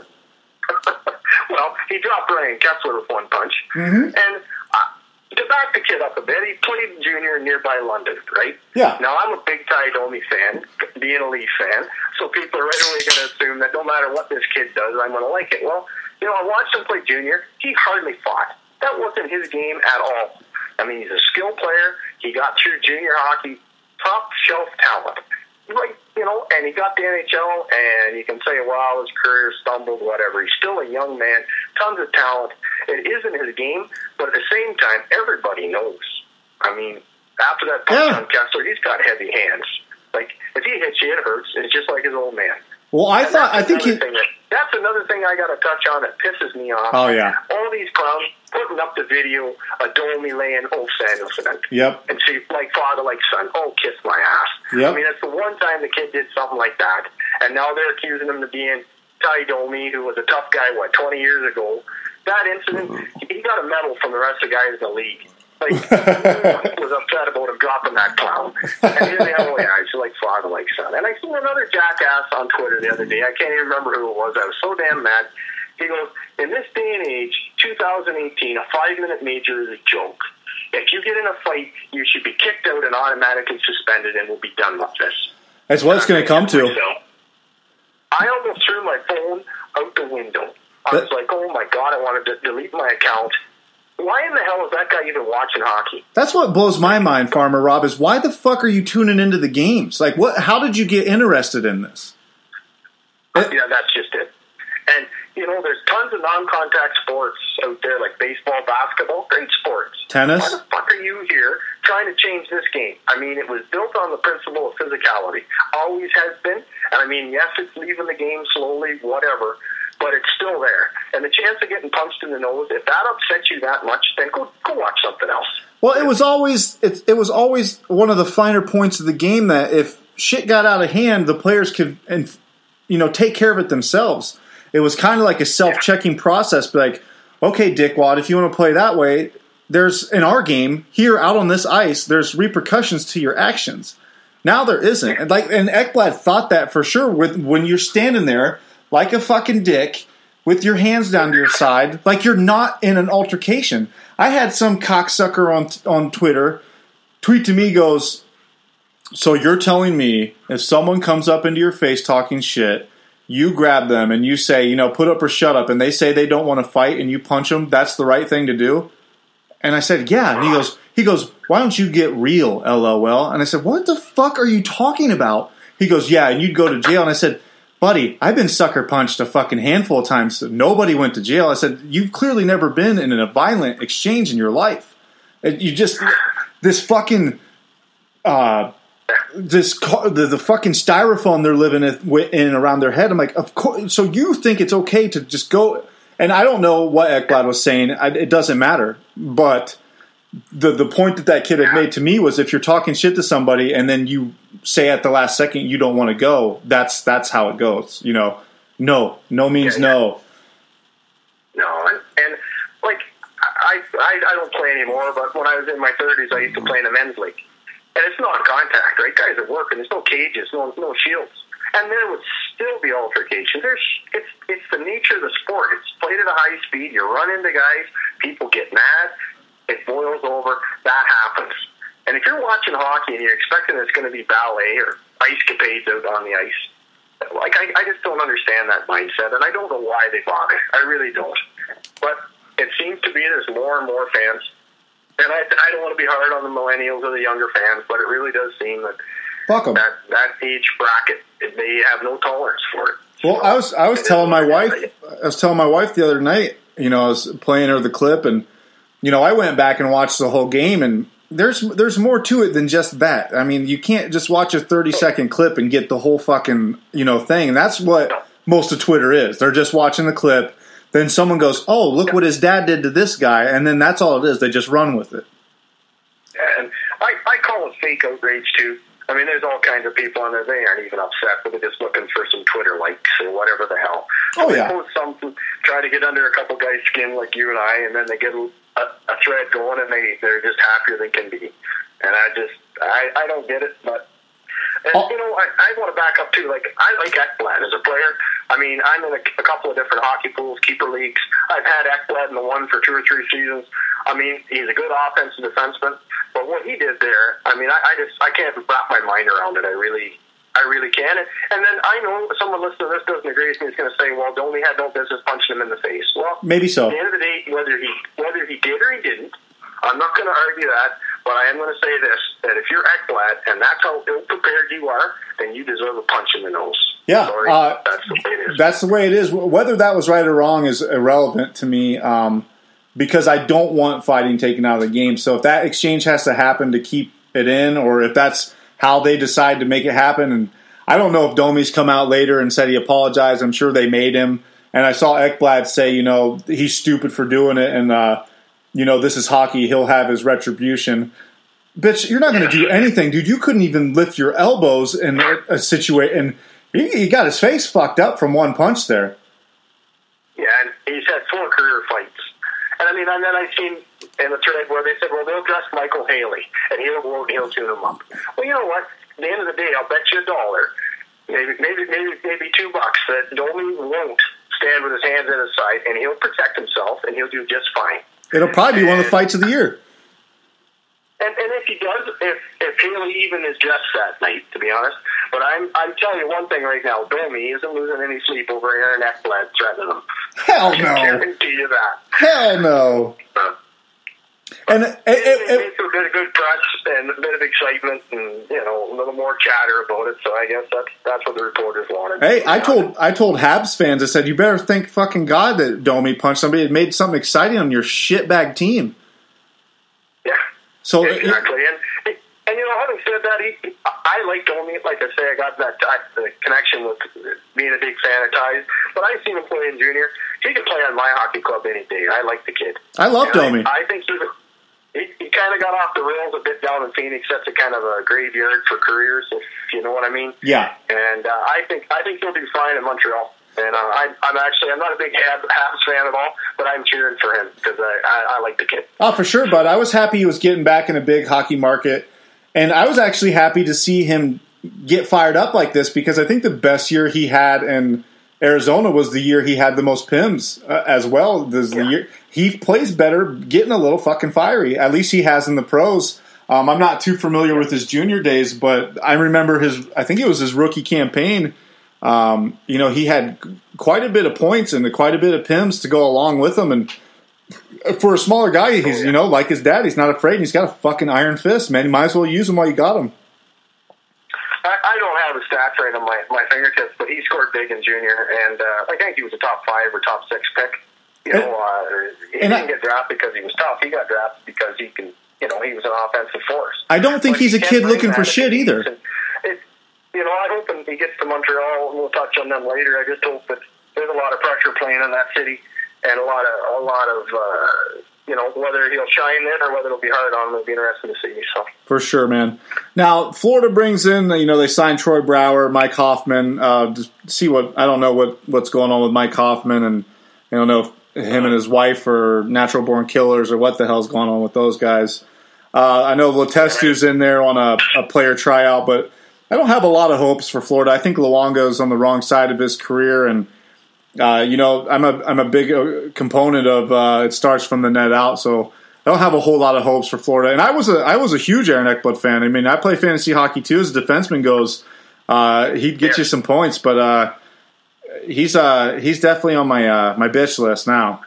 Well, he dropped Ryan Kessler with one punch. Mm-hmm. And to back the kid up a bit, he played junior in nearby London, right? Yeah. Now, I'm a big Ty Domi fan, being a Leaf fan, so people are right away going to assume that no matter what this kid does, I'm going to like it. Well, I watched him play junior. He hardly fought. That wasn't his game at all. I mean, he's a skill player. He got through junior hockey, top shelf talent. Right, and he got the NHL, and you can say, well, his career stumbled, whatever. He's still a young man, tons of talent. It isn't his game, but at the same time, everybody knows. I mean, after that punch on Kessler, he's got heavy hands. Like, if he hits you, it hurts. It's just like his old man. Well, that's another thing I got to touch on that pisses me off. Oh, yeah. All these clowns putting up the video of Domi laying Ulf Samuelsson out. Yep. And see, like father, like son, kiss my ass. Yep. I mean, that's the one time the kid did something like that. And now they're accusing him of being Ty Domi, who was a tough guy, 20 years ago. That incident, he got a medal from the rest of the guys in the league. Like, was upset about him dropping that clown. And here they are, it's like father, like son. And I saw another jackass on Twitter the other day. I can't even remember who it was. I was so damn mad. He goes, in this day and age, 2018, a 5-minute major is a joke. If you get in a fight, you should be kicked out and automatically suspended, and we'll be done with this. That's what it's going to come to. I almost threw my phone out the window. I was like, oh my God, I wanted to delete my account. Why in the hell is that guy even watching hockey? That's what blows my mind, Farmer Rob, is why the fuck are you tuning into the games? Like, what? How did you get interested in this? Yeah, that's just it. And, there's tons of non-contact sports out there, like baseball, basketball, great sports. Tennis? Why the fuck are you here trying to change this game? I mean, it was built on the principle of physicality. Always has been. And, I mean, yes, it's leaving the game slowly, whatever, but it's still there. And the chance of getting punched in the nose, if that upsets you that much, then go watch something else. Well, it was always one of the finer points of the game that if shit got out of hand, the players could take care of it themselves. It was kind of like a self-checking process. But like, okay, Dickwad, if you want to play that way, there's in our game here out on this ice, there's repercussions to your actions. Now there isn't. And Ekblad thought that for sure. When you're standing there like a fucking dick with your hands down to your side, like you're not in an altercation. I had some cocksucker on Twitter tweet to me, goes, so you're telling me if someone comes up into your face talking shit, you grab them and you say, put up or shut up, and they say they don't want to fight and you punch them, that's the right thing to do? And I said, yeah. And he goes, why don't you get real, LOL? And I said, what the fuck are you talking about? He goes, yeah, and you'd go to jail. And I said, buddy, I've been sucker punched a fucking handful of times. Nobody went to jail. I said, you've clearly never been in a violent exchange in your life. You just, this fucking, the fucking styrofoam they're living in around their head. I'm like, of course. So you think it's okay to just go? And I don't know what Ekblad was saying. It doesn't matter. But the point that kid had made to me was, if you're talking shit to somebody and then you say at the last second you don't want to go, that's how it goes. No means no. No, and like I don't play anymore. But when I was in my 30s, I used to play in a men's league. And it's not contact, right? Guys are working. There's no cages, no shields. And there would still be altercations. It's the nature of the sport. It's played at a high speed. You run into guys. People get mad. It boils over. That happens. And if you're watching hockey and you're expecting it's going to be ballet or ice capades out on the ice, like I just don't understand that mindset. And I don't know why they bother. I really don't. But it seems to be there's more and more fans. And I don't want to be hard on the millennials or the younger fans, but it really does seem that that age bracket, they have no tolerance for it. Well, I was telling my wife the other night, I was playing her the clip, and I went back and watched the whole game, and there's more to it than just that. I mean, you can't just watch a 30-second clip and get the whole fucking thing, and that's what most of Twitter is. They're just watching the clip. Then someone goes, oh, look what his dad did to this guy, and then that's all it is. They just run with it. And I call it fake outrage, too. I mean, there's all kinds of people on there. They aren't even upset, but they're just looking for some Twitter likes or whatever the hell. So they post something, try to get under a couple guys' skin like you and I, and then they get a thread going, and they're just happier than can be. And I don't get it, but... And, I want to back up, too. Like, I like Ekblad as a player. I mean, I'm in a couple of different hockey pools, keeper leagues. I've had Ekblad in the one for 2 or 3 seasons. I mean, he's a good offensive defenseman. But what he did there, I mean, I can't wrap my mind around it. I really can. And then I know someone listening to this doesn't agree with me is going to say, well, Domi had no business punching him in the face. Well, maybe so. At the end of the day, whether he did or he didn't, I'm not going to argue that. But I am going to say this, that if you're Ekblad and that's how ill-prepared you are, then you deserve a punch in the nose. Yeah, Sorry, that's the way it is. That's the way it is. Whether that was right or wrong is irrelevant to me, because I don't want fighting taken out of the game. So if that exchange has to happen to keep it in, or if that's how they decide to make it happen, and I don't know if Domi's come out later and said he apologized. I'm sure they made him. And I saw Ekblad say, he's stupid for doing it, and this is hockey. He'll have his retribution. Bitch, you're not going to do anything, dude. You couldn't even lift your elbows in a situation. And he got his face fucked up from one punch there. Yeah, and he's had 4 career fights. And then I seen in the thread where they said, well, they'll dress Michael Haley, and he'll tune them up. Well, you know what? At the end of the day, I'll bet you $1, maybe $2, that Domi won't stand with his hands at his side, and he'll protect himself, and he'll do just fine. It'll probably be one of the fights of the year. And if he does, if Haley even is dressed that night, to be honest. But I'm telling you one thing right now, Domi isn't losing any sleep over Aaron Ekblad threatening him. Hell no. I guarantee you that. Hell no. And it makes a bit of good press and a bit of excitement and, a little more chatter about it. So I guess that's what the reporters wanted. Hey, I told Habs fans, I said, you better thank fucking God that Domi punched somebody and made something exciting on your shitbag team. Yeah. So exactly. And having said that, I like Domi. Like I say, I got that the connection with being a big fan of Ties. But I've seen him play in junior. He can play on my hockey club any day. I like the kid. I love Domi. I think he kind of got off the rails a bit down in Phoenix. That's a kind of a graveyard for careers, if you know what I mean. Yeah. And I think he'll do fine in Montreal. And I'm not a big Habs fan at all, but I'm cheering for him because I like the kid. Oh, for sure, bud. I was happy he was getting back in a big hockey market. And I was actually happy to see him get fired up like this because I think the best year he had in Arizona was the year he had the most PIMs as well. The year he plays better, getting a little fucking fiery. At least he has in the pros. I'm not too familiar with his junior days, but I remember I think it was his rookie campaign. He had quite a bit of points and quite a bit of PIMs to go along with him. And for a smaller guy, he's, like his dad, he's not afraid. And he's got a fucking iron fist, man. You might as well use him while you got him. I don't have the stats right on my fingertips, but he scored big in junior. And I think he was a top 5 or top 6 pick. He didn't get drafted because he was tough. He got drafted because he can, he was an offensive force. I don't think he's a kid looking for shit either. I hope when he gets to Montreal, and we'll touch on them later. I just hope that there's a lot of pressure playing in that city, and a lot of whether he'll shine there or whether it'll be hard on him. It'll be interesting to see. So for sure, man. Now Florida brings in, they signed Troy Brouwer, Mike Hoffman. Just see I don't know what's going on with Mike Hoffman, and I don't know if him and his wife are natural born killers or what the hell's going on with those guys. I know Letestu's in there on a player tryout, but I don't have a lot of hopes for Florida. I think Luongo's on the wrong side of his career, and I'm a big component of it starts from the net out. So I don't have a whole lot of hopes for Florida. And I was a huge Aaron Ekblad fan. I mean, I play fantasy hockey too. As a defenseman goes, he'd get you some points, but he's definitely on my bitch list now.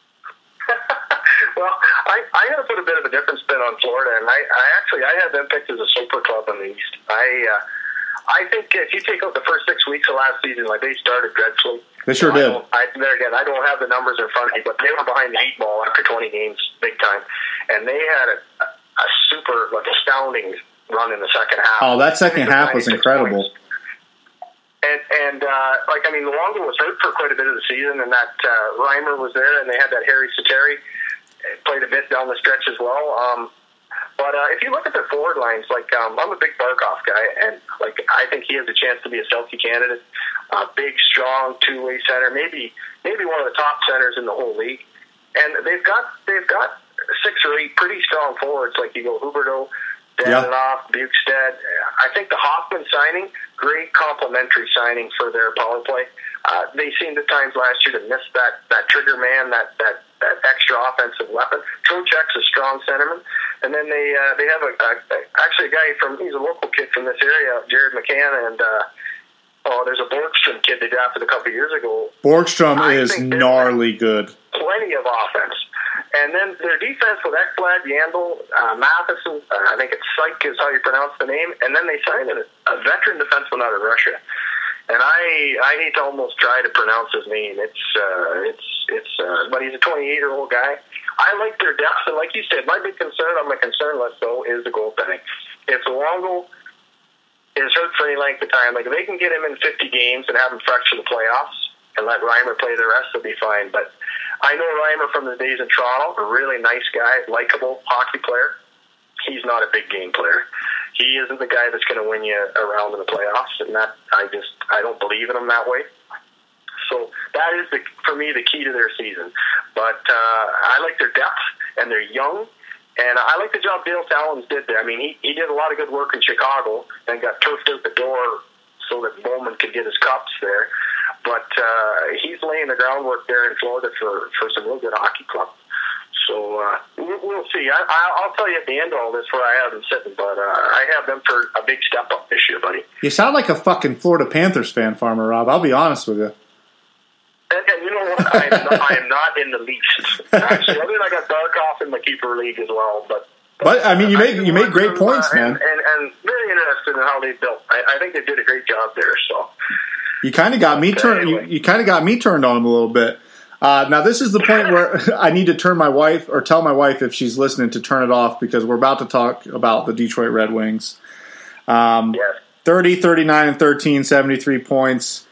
Well, I got to put a bit of a different spin on Florida, and I had them picked as a super club in the East. I think if you take out the first 6 weeks of last season, they started dreadfully. They sure did. I don't have the numbers in front of me, but they were behind the 8 ball after 20 games, big time, and they had a super astounding run in the second half. Oh, that second half was incredible. Points. And Luongo was hurt for quite a bit of the season, and that Reimer was there, and they had that Harry Sateri played a bit down the stretch as well. But if you look at their forward lines, I'm a big Barkov guy, and I think he has a chance to be a Selke candidate. Big, strong, two-way center, maybe one of the top centers in the whole league. And they've got 6 or 8 pretty strong forwards, like you go Huberdeau, Dadonov, Bukestad. I think the Hoffman signing, great complimentary signing for their power play. They seemed at times last year to miss that trigger man, that extra offensive weapon. Trocheck's a strong centerman. And then they have actually a guy he's a local kid from this area, Jared McCann, and there's a Borgstrom kid they drafted a couple of years ago. Borgstrom is gnarly good. Plenty of offense. And then their defense with Ekblad, Yandel, Matheson, I think it's Syke is how you pronounce the name, and then they signed a veteran defenseman out of Russia. And I hate to almost try to pronounce his name. But he's a 28-year-old guy. I like their depth, and like you said, my big concern on my concern list, though, is the goaltending. If Luongo is hurt for any length of time, if they can get him in 50 games and have him fresh for the playoffs and let Reimer play the rest, they'll be fine. But I know Reimer from the days in Toronto, a really nice guy, likable hockey player. He's not a big game player. He isn't the guy that's going to win you around in the playoffs, and that I don't believe in him that way. So that is, for me, the key to their season. But I like their depth, and they're young. And I like the job Dale Tallons did there. I mean, he did a lot of good work in Chicago and got turfed out the door so that Bowman could get his cups there. But he's laying the groundwork there in Florida for some real good hockey club. So we'll see. I'll tell you at the end of all this where I have them sitting, but I have them for a big step up this year, buddy. You sound like a fucking Florida Panthers fan, Farmer Rob. I'll be honest with you. And you know what? I am not in the least. Actually, other than I got Darkoff in my keeper league as well. But I mean, you make great points, man. And very interested in how they built. I think they did a great job there. So you kind of got me turned. Anyway. You kind of got me turned on them a little bit. Now this is the point where I need to tell my wife if she's listening to turn it off because we're about to talk about the Detroit Red Wings. yes. 30, 39, and 13, 73 points.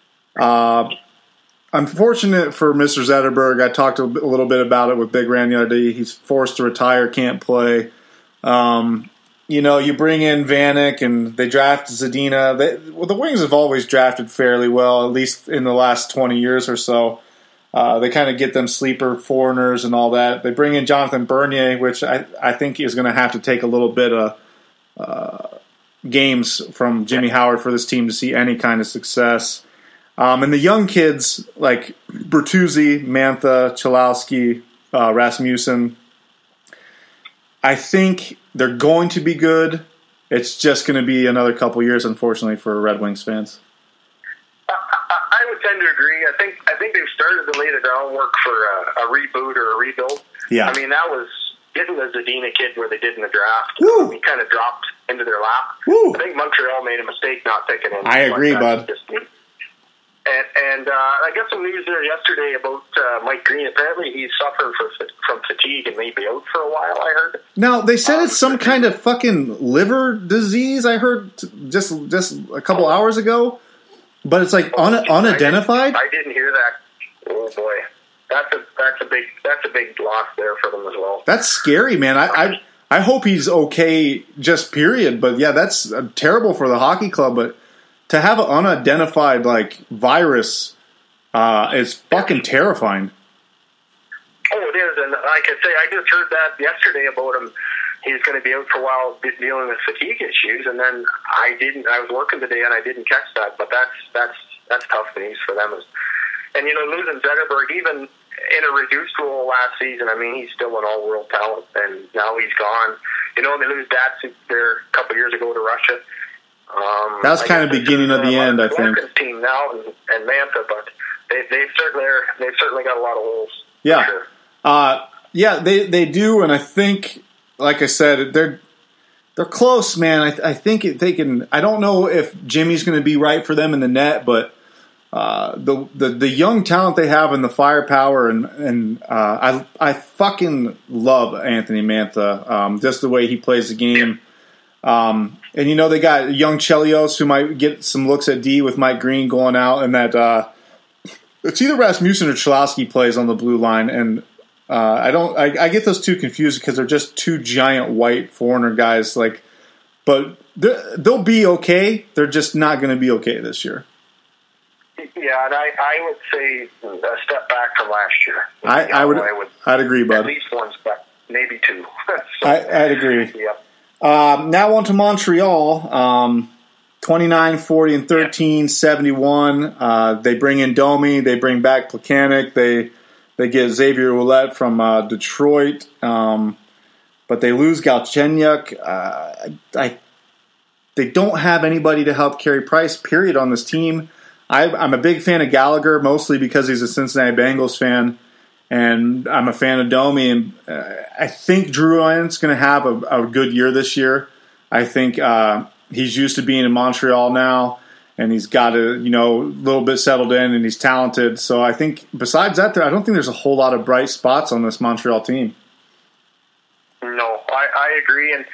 Unfortunate for Mr. Zetterberg. I talked a little bit about it with Big Ran the other day. He's forced to retire, can't play. You bring in Vanek and they draft Zadina. The Wings have always drafted fairly well, at least in the last 20 years or so. They kind of get them sleeper foreigners and all that. They bring in Jonathan Bernier, which I think is going to have to take a little bit of games from Jimmy Howard for this team to see any kind of success. And the young kids like Bertuzzi, Mantha, Chalowski, Rasmussen, I think they're going to be good. It's just going to be another couple years, unfortunately, for Red Wings fans. I would tend to agree. I think they've started to lay the groundwork for a reboot or a rebuild. Yeah. I mean, that was getting the Zadina kid where they did in the draft. Woo. He kind of dropped into their lap. Woo. I think Montreal made a mistake not picking him. I agree, bud. And I got some news there yesterday about Mike Green. Apparently, he's suffering from fatigue and may be out for a while, I heard. Now, they said it's some kind of fucking liver disease, I heard just a couple hours ago. But it's like unidentified? I didn't hear that. Oh, boy. That's a big loss there for them as well. That's scary, man. I hope he's okay, just period. But, yeah, that's terrible for the hockey club. But to have an unidentified virus is fucking terrifying. Oh, it is, and like I say, I just heard that yesterday about him. He's going to be out for a while dealing with fatigue issues, and then I was working today and I didn't catch that. But that's tough news for them. And losing Zetterberg, even in a reduced role last season, I mean, he's still an all-world talent, and now he's gone. They lose Datsyuk there a couple years ago to Russia. That's kind of beginning of the end, I think. Team now and Mantha, but they've certainly got a lot of holes. Yeah, for yeah, sure. they do, and I think, like I said, they're close, man. I think they can. I don't know if Jimmy's going to be right for them in the net, but the young talent they have and the firepower, and I fucking love Anthony Mantha, just the way he plays the game. And they got young Chelios who might get some looks at D with Mike Green going out, and that it's either Rasmussen or Chalowski plays on the blue line, and I get those two confused because they're just two giant white foreigner guys. But they'll be okay. They're just not going to be okay this year. Yeah, and I would say a step back from last year. I'd agree, bud. At least one step, maybe two. So, I'd agree. Yep. Now on to Montreal. 29, 40, and 13, 71. They bring in Domi. They bring back Plekanec. They get Xavier Ouellet from Detroit. But they lose Galchenyuk. They don't have anybody to help carry Price, period, on this team. I'm a big fan of Gallagher, mostly because he's a Cincinnati Bengals fan. And I'm a fan of Domi, and I think Drouin's going to have a good year this year. I think he's used to being in Montreal now, and he's got a little bit settled in, and he's talented. So I think besides that, I don't think there's a whole lot of bright spots on this Montreal team. No, I agree, and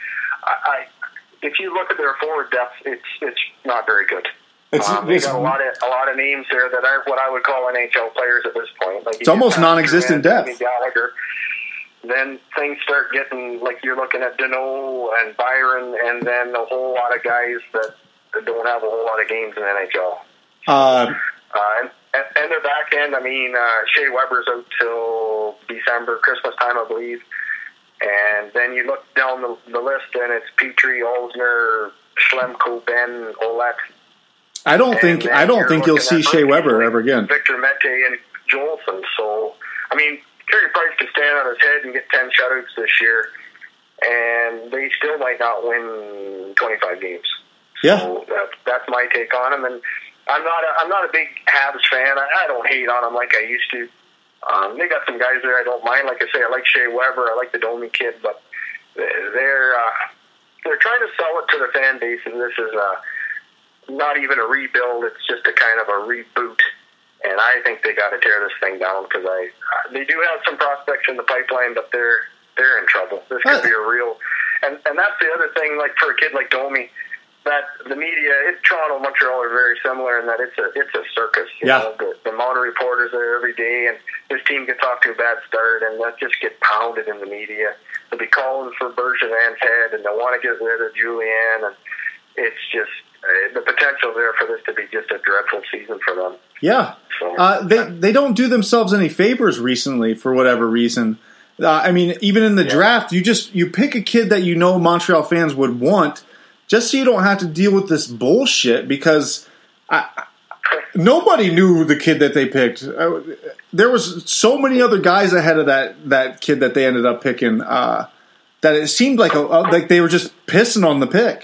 if you look at their forward depth, it's not very good. They got a lot of names there that aren't what I would call NHL players at this point. It's almost non-existent depth. Gallagher. Then things start getting like you're looking at Deneau and Byron, and then a whole lot of guys that don't have a whole lot of games in NHL. And their back end, I mean, Shea Weber's out till December, Christmas time, I believe. And then you look down the list, and it's Petrie, Olsner, Schlemko, Ben, Olet. I don't think you'll see Shea Weber ever again. Victor Mete and Jolson. So, I mean, Carey Price could stand on his head and get 10 shutouts this year, and they still might not win 25 games. Yeah. So that's my take on them. And I'm not a big Habs fan. I don't hate on them like I used to. They got some guys there I don't mind. Like I say, I like Shea Weber. I like the Domi kid, but they're trying to sell it to the fan base, and this is not even a rebuild. It's just a kind of a reboot. And I think they got to tear this thing down because they do have some prospects in the pipeline, but they're in trouble. This could be a real, and that's the other thing. Like for a kid like Domi, that the media, Toronto, Montreal are very similar in that it's a circus. You know, the amount of reporters there every day, and this team gets off to a bad start, and that just get pounded in the media. They'll be calling for Bergevin's head, and they want to get rid of Julian, and it's just the potential there for this to be just a dreadful season for them. Yeah, so, they don't do themselves any favors recently for whatever reason. I mean, even in the draft, you pick a kid that you know Montreal fans would want, just so you don't have to deal with this bullshit. Because nobody knew the kid that they picked. There was so many other guys ahead of that kid that they ended up picking that it seemed like they were just pissing on the pick.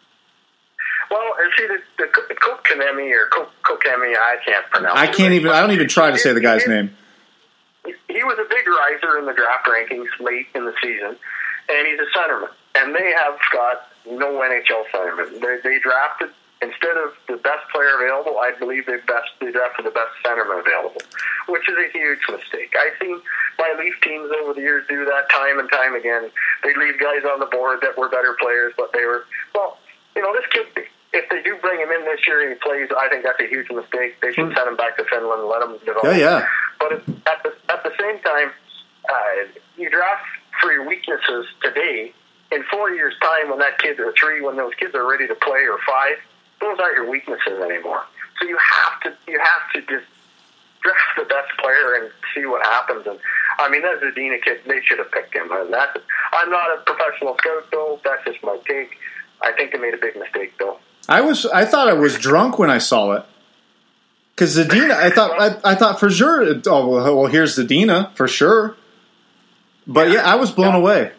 Well, see, the Kotkaniemi or Kokemi, I can't pronounce. I don't even try to say the guy's name. He was a big riser in the draft rankings late in the season, and he's a centerman. And they have got no NHL centerman. They drafted, instead of the best player available, I believe they drafted the best centerman available, which is a huge mistake. I've seen my Leaf teams over the years do that time and time again. They leave guys on the board that were better players, but they were, well, you know, this kid, if they do bring him in this year and he plays, I think that's a huge mistake. They should send him back to Finland and let him develop. Yeah. But at the same time, you draft for your weaknesses today. In 4 years' time, when that kid or 3, when those kids are ready to play, or 5, those aren't your weaknesses anymore. So you have to just draft the best player and see what happens. And I mean, that Zadina kid, they should have picked him. And I'm not a professional scout, though. That's just my take. I think they made a big mistake, though. I thought I was drunk when I saw it. Because Zadina, I thought for sure. Well, here's Zadina for sure. But yeah, I was blown away.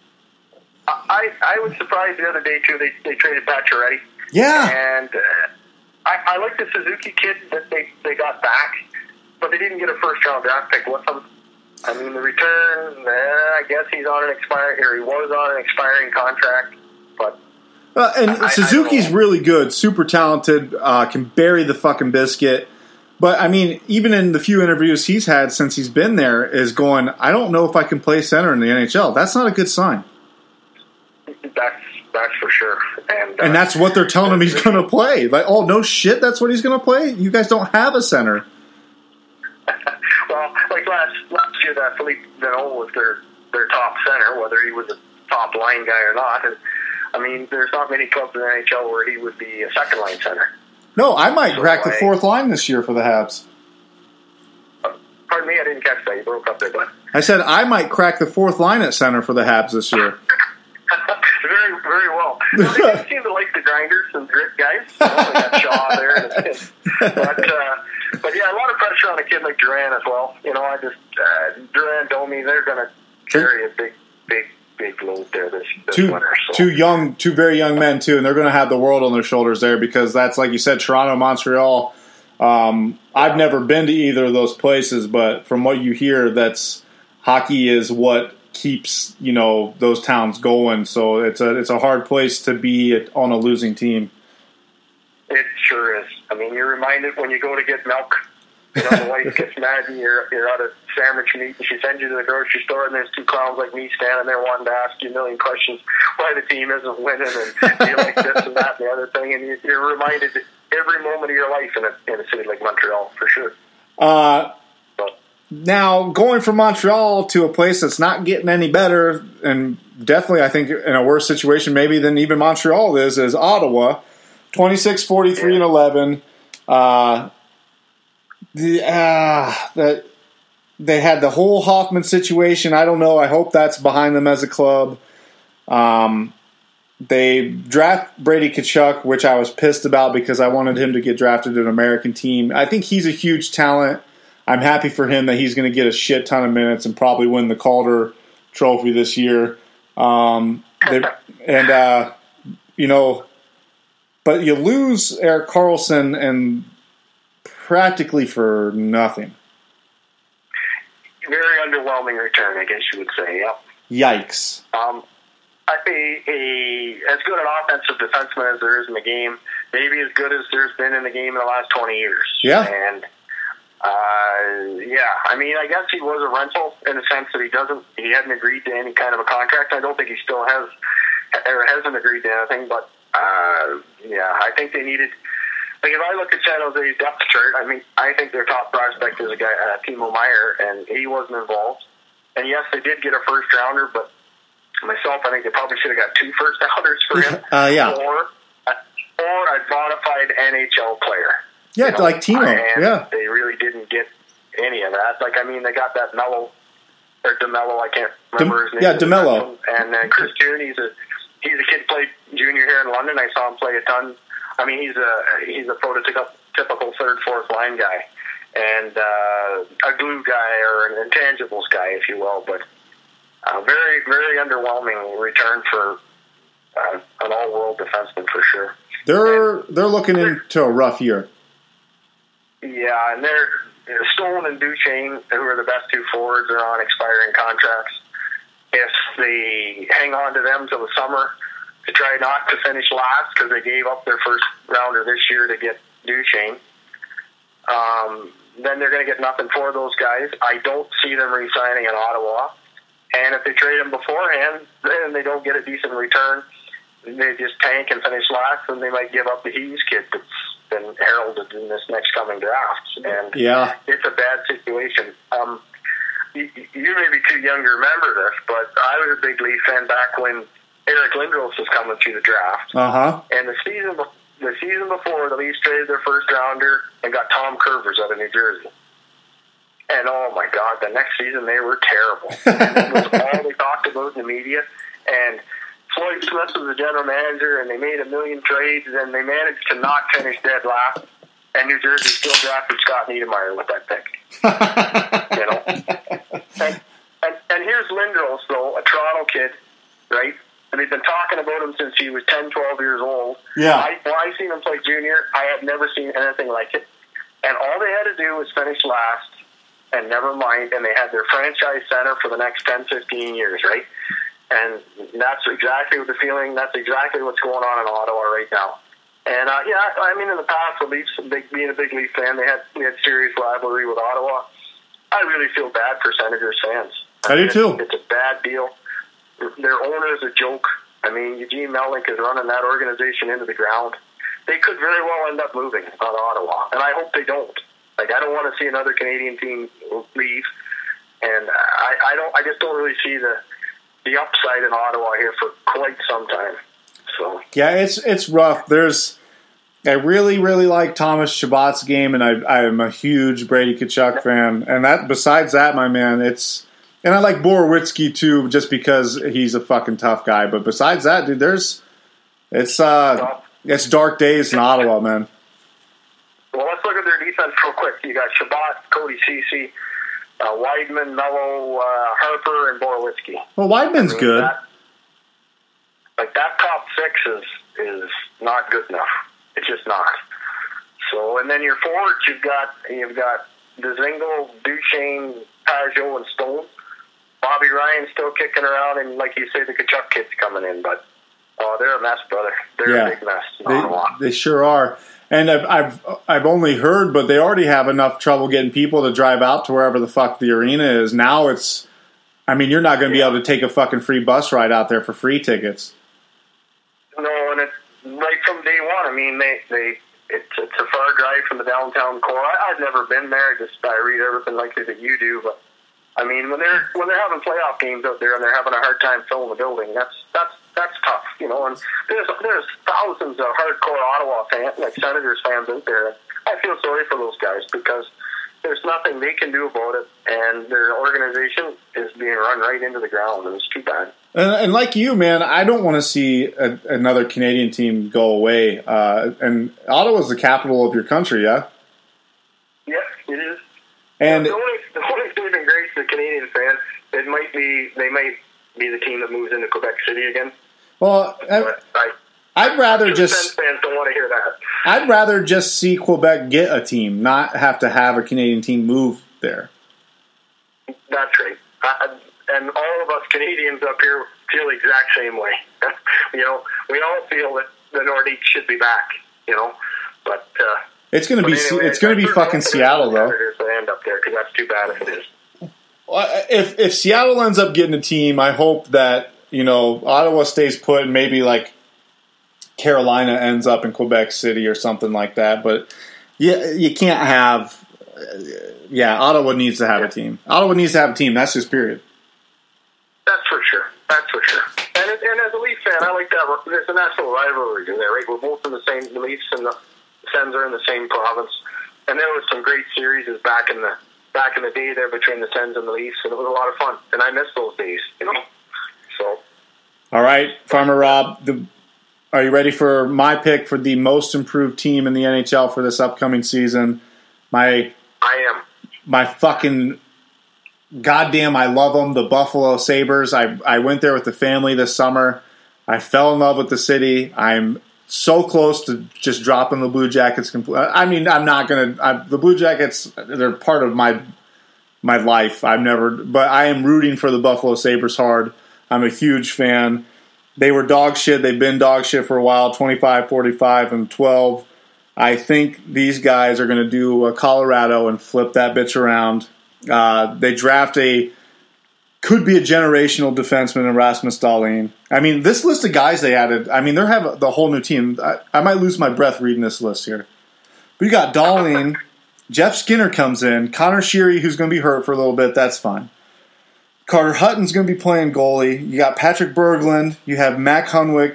I was surprised the other day too. They traded Pacioretty. Yeah, and I like the Suzuki kid that they got back, but they didn't get a first round draft pick with them. I mean, the return. I guess he was on an expiring contract, but. And Suzuki's really good, super talented, can bury the fucking biscuit. But, I mean, even in the few interviews he's had since he's been there, is going, I don't know if I can play center in the NHL. That's not a good sign. That's for sure. And that's what they're telling him he's going to play. Like, oh, no shit, that's what he's going to play? You guys don't have a center. Well, like last year, that Philippe Danault was their top center, whether he was a top line guy or not. And, I mean, there's not many clubs in the NHL where he would be a second line center. No, I might crack the fourth line this year for the Habs. Pardon me, I didn't catch that. You broke up there, bud. I said I might crack the fourth line at center for the Habs this year. Very, very well. They seem to like the grinders and grit guys. They got Shaw there. But yeah, a lot of pressure on a kid like Duran as well. You know, Duran, Domi, they're going to carry a big load there this winter. So. Two very young men too, and they're going to have the world on their shoulders there because that's, like you said, Toronto, Montreal. I've never been to either of those places, but from what you hear, that's hockey is what keeps those towns going. So it's a hard place to be on a losing team. It sure is. I mean, you're reminded when you go to get milk. The wife gets mad and you're out of sandwich meat and she sends you to the grocery store and there's 2 clowns like me standing there wanting to ask you a million questions why the team isn't winning and do you like this and that and the other thing, and you're reminded every moment of your life in a city like Montreal, for sure. Now, going from Montreal to a place that's not getting any better, and definitely I think in a worse situation maybe than even Montreal is Ottawa, 26, 43, and 11. that they had the whole Hoffman situation. I don't know. I hope that's behind them as a club. They draft Brady Tkachuk, which I was pissed about because I wanted him to get drafted to an American team. I think he's a huge talent. I'm happy for him that he's going to get a shit ton of minutes and probably win the Calder Trophy this year. But you lose Erik Karlsson and practically for nothing. Very underwhelming return, I guess you would say. Yep. Yikes. I think as good an offensive defenseman as there is in the game, maybe as good as there's been in the game in the last 20 years. Yeah. And I mean, I guess he was a rental in the sense that he hadn't agreed to any kind of a contract. I don't think he still has or hasn't agreed to anything, but I think they needed. Like if I look at San Jose's depth chart, I mean, I think their top prospect is a guy, Timo Meier, and he wasn't involved. And yes, they did get a first rounder, but myself, I think they probably should have got 2 first rounders for him. Or a bona fide NHL player. Yeah, like Timo. And they really didn't get any of that. Like, I mean, they got that DeMello, I can't remember his name. Yeah, DeMello. And then Chris Toon, he's a kid played junior here in London. I saw him play a ton. I mean, he's a prototypical third, fourth line guy, and a glue guy or an intangibles guy, if you will. But very, very underwhelming return for an all-world defenseman for sure. They're looking into a rough year. Yeah, and they're Stone and Duchesne, who are the best 2 forwards, are on expiring contracts. If they hang on to them till the summer to try not to finish last because they gave up their first rounder this year to get Duchesne, then they're going to get nothing for those guys. I don't see them re-signing in Ottawa. And if they trade them beforehand, then they don't get a decent return. They just tank and finish last, and they might give up the Hughes kid that's been heralded in this next coming draft. And it's a bad situation. You may be too young to remember this, but I was a big Leaf fan back when Eric Lindros was coming through the draft. And the season before, the Leafs traded their first rounder and got Tom Curvers out of New Jersey. And oh my God, the next season they were terrible. It was all they talked about in the media. And Floyd Smith was the general manager, and they made a million trades, and they managed to not finish dead last. And New Jersey still drafted Scott Niedermayer with that pick. And here's Lindros, though, a Toronto kid, right? And they've been talking about him since he was 10, 12 years old. Yeah. When I seen him play junior, I had never seen anything like it. And all they had to do was finish last, and never mind, and they had their franchise center for the next 10, 15 years, right? And that's exactly the feeling. That's exactly what's going on in Ottawa right now. And I mean, in the past, the Leafs, being a big Leaf fan, we had serious rivalry with Ottawa. I really feel bad for Senators fans. I do too. It's a bad deal. Their owner is a joke. I mean, Eugene Melnyk is running that organization into the ground. They could very well end up moving on Ottawa, and I hope they don't. Like, I don't want to see another Canadian team leave, and I just don't really see the upside in Ottawa here for quite some time. So yeah, it's rough. I really, really like Thomas Chabot's game, and I am a huge Brady Tkachuk fan. And besides that, my man, and I like Borowitzki too, just because he's a fucking tough guy. But besides that, dude, it's dark days in Ottawa, man. Well, let's look at their defense real quick. You got Chabot, Cody Ceci, Weidman, Mello, Harper, and Borowitzki. Well, Weidman's good. That top 6 is not good enough. It's just not. So, and then your forwards, you've got Dzingel, Duchesne, Pajot, and Stone. Bobby Ryan's still kicking around, and like you say, the Tkachuk kid's coming in, but they're a mess, brother. They're a big mess. They sure are. And I've only heard, but they already have enough trouble getting people to drive out to wherever the fuck the arena is. Now you're not going to be able to take a fucking free bus ride out there for free tickets. No, and it's right from day one. I mean, it's a far drive from the downtown core. I've never been there. I read everything like that you do, but I mean, when they're having playoff games out there and they're having a hard time filling the building, that's tough, And there's thousands of hardcore Ottawa fans, like Senators fans out there. I feel sorry for those guys because there's nothing they can do about it, and their organization is being run right into the ground, and it's too bad. And like you, man, I don't want to see another Canadian team go away. And Ottawa's the capital of your country, yeah? Yes, it is. And the only saving grace to the Canadian fan, they might be the team that moves into Quebec City again. Well, I'd rather just fans don't want to hear that. I'd rather just see Quebec get a team, not have to have a Canadian team move there. That's right. And all of us Canadians up here feel the exact same way. We all feel that the Nordiques should be back. But it's going to be anyway, it's going to be fucking Seattle though. That end up there because that's too bad if it is. Well, if Seattle ends up getting a team, I hope that Ottawa stays put and maybe like Carolina ends up in Quebec City or something like that. But you can't have. Ottawa needs to have a team. Ottawa needs to have a team. That's just period. That's for sure. And as a Leafs fan, I like that. There's a national rivalry there, right? We're both in the same. The Leafs and the Sens are in the same province, and there was some great series back in the day there between the Sens and the Leafs, and it was a lot of fun. And I miss those days, So, all right, Farmer Rob, are you ready for my pick for the most improved team in the NHL for this upcoming season? I am. My fucking goddamn, I love them. The Buffalo Sabres. I went there with the family this summer. I fell in love with the city. I'm so close to just dropping the Blue Jackets completely. I mean, I'm not gonna. The Blue Jackets, they're part of my life. But I am rooting for the Buffalo Sabres hard. I'm a huge fan. They were dog shit. They've been dog shit for a while. 25, 45, and 12. I think these guys are going to do Colorado and flip that bitch around. They draft could be a generational defenseman in Rasmus Dahlin. I mean, this list of guys they added, I mean, they have the whole new team. I might lose my breath reading this list here. But you got Dahlin, Jeff Skinner comes in, Connor Sheary, who's going to be hurt for a little bit, that's fine. Carter Hutton's going to be playing goalie. You got Patrick Berglund. You have Mac Hunwick,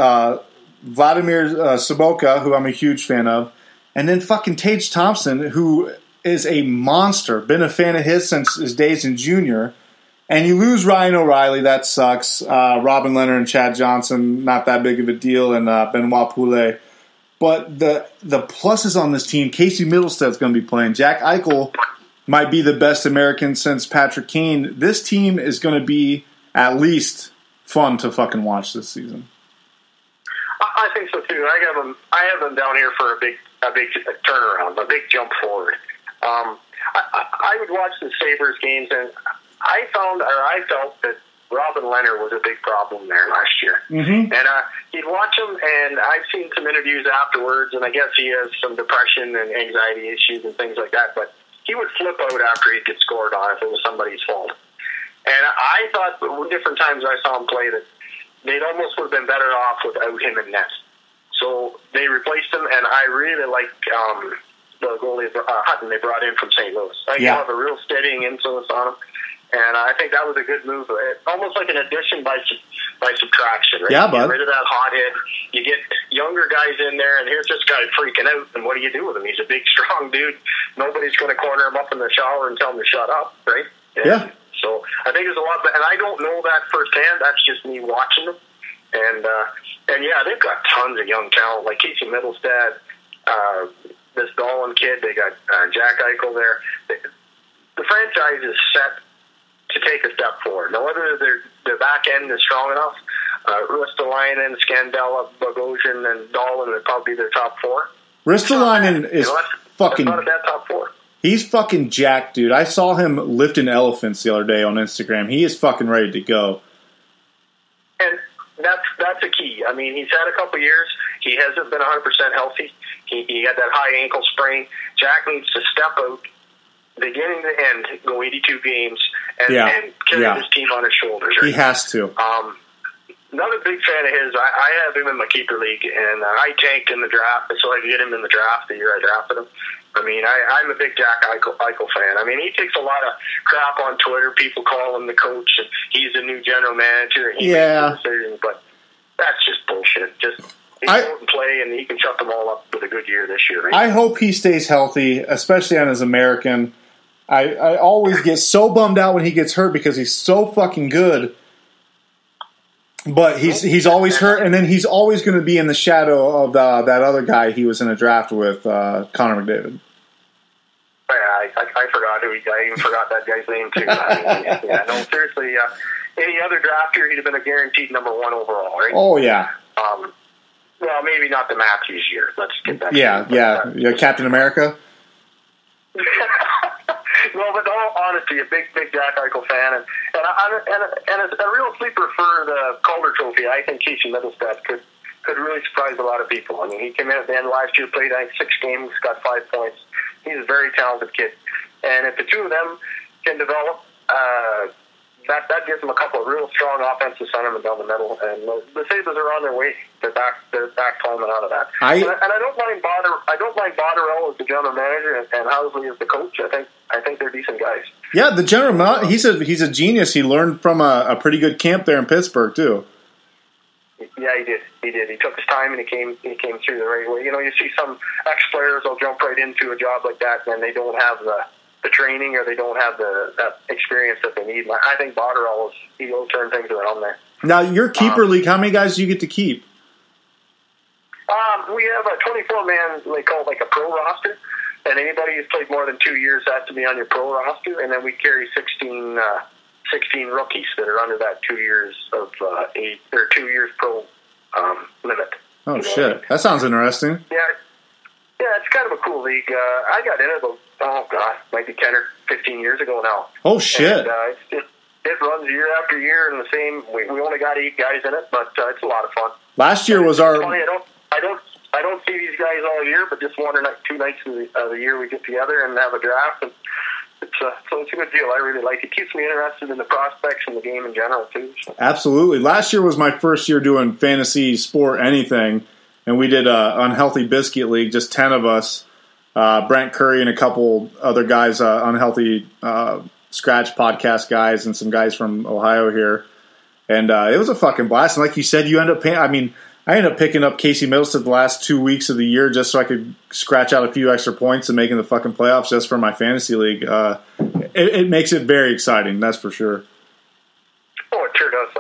Vladimir Sobotka, who I'm a huge fan of. And then fucking Tage Thompson, who is a monster. Been a fan of his since his days in junior. And you lose Ryan O'Reilly. That sucks. Robin Leonard and Chad Johnson, not that big of a deal. And Benoit Poulet. But the pluses on this team, Casey Middlestad's going to be playing. Jack Eichel might be the best American since Patrick Kane. This team is going to be at least fun to fucking watch this season. I think so too. I have them down here for a big turnaround, a big jump forward. I would watch the Sabres games, and I felt that Robin Leonard was a big problem there last year. Mm-hmm. And you'd watch him, and I've seen some interviews afterwards, and I guess he has some depression and anxiety issues and things like that, but he would flip out after he'd get scored on if it was somebody's fault. And I thought different times I saw him play that they'd almost would have been better off without him in net. So they replaced him, and I really like the goalie Hutton they brought in from St. Louis. He'll have a real steadying influence on him. And I think that was a good move. Almost like an addition by subtraction, right? Yeah, you get rid of that hothead. You get younger guys in there, and here's this guy freaking out, and what do you do with him? He's a big, strong dude. Nobody's going to corner him up in the shower and tell him to shut up, right? And so I think there's a lot, and I don't know that firsthand. That's just me watching them. And yeah, they've got tons of young talent, like Casey Middlestad, this Dahlin kid. They got Jack Eichel there. The franchise is set to take a step forward. Now, whether their back end is strong enough, Ristolainen, Scandella, Bogosian, and Dahlin would probably be their top four. Ristolainen is fucking... That's not a bad top four. He's fucking jacked, dude. I saw him lifting elephants the other day on Instagram. He is fucking ready to go. And that's a key. I mean, he's had a couple years. He hasn't been 100% healthy. He had that high ankle sprain. Jack needs to step out, beginning to end, go 82 games, and carry this team on his shoulders. Right? He has to. Another big fan of his, I have him in my keeper league, and I tanked in the draft so I could get him in the draft the year I drafted him. I mean, I'm a big Jack Eichel fan. I mean, he takes a lot of crap on Twitter. People call him the coach, and he's the new general manager, and he makes the decisions, but that's just bullshit. he can go and play, and he can shut them all up with a good year this year. Right? I hope he stays healthy, especially on his American. I always get so bummed out when he gets hurt because he's so fucking good. But he's always hurt, and then he's always going to be in the shadow of that other guy he was in a draft with, Connor McDavid. Yeah, I forgot who I even forgot that guy's name too. No, seriously. Any other draft year, he'd have been a guaranteed number 1 overall, right? Oh yeah. Well, maybe not the Matthews year. Let's get that. Yeah, Captain America. No, but in all honesty, a big Jack Eichel fan, and a real sleeper for the Calder Trophy. I think Casey Middlestad could really surprise a lot of people. I mean, he came in at the end of last year, played 6 games, got 5 points. He's a very talented kid, and if the two of them can develop, that gives them a couple of real strong offensive centermen down the middle, and the Sabres are on their way. They're back climbing out of that. I don't mind Botterill as the general manager and Housley as the coach. I think they're decent guys. Yeah, the general manager, he's a genius. He learned from a pretty good camp there in Pittsburgh too. Yeah, he did. He took his time and he came through the right way. You know, you see some ex-players will jump right into a job like that and they don't have the training or they don't have that experience that they need. I think Botterill he'll turn things around there. Now, your keeper league, how many guys do you get to keep? We have a 24-man, they call it like a pro roster, and anybody who's played more than 2 years has to be on your pro roster, and then we carry 16 rookies that are under that 2 years of 2 years pro limit. Oh, shit. That sounds interesting. Yeah, it's kind of a cool league. I got in it maybe 10 or 15 years ago now. Oh, shit. And, it runs year after year in the same. We only got 8 guys in it, but it's a lot of fun. Last year was our. Funny, I don't see these guys all year, but just 1 or 2 nights of the year we get together and have a draft, and so it's a good deal. I really like it. It keeps me interested in the prospects and the game in general too. So. Absolutely. Last year was my first year doing fantasy sport anything, and we did a Unhealthy Biscuit League, just 10 of us. Brent Curry and a couple other guys, Unhealthy Scratch podcast guys, and some guys from Ohio here. And it was a fucking blast. And like you said, you end up paying. I mean, I ended up picking up Casey Middlestad the last 2 weeks of the year just so I could scratch out a few extra points and making the fucking playoffs just for my fantasy league. It makes it very exciting, that's for sure. Oh, it sure does.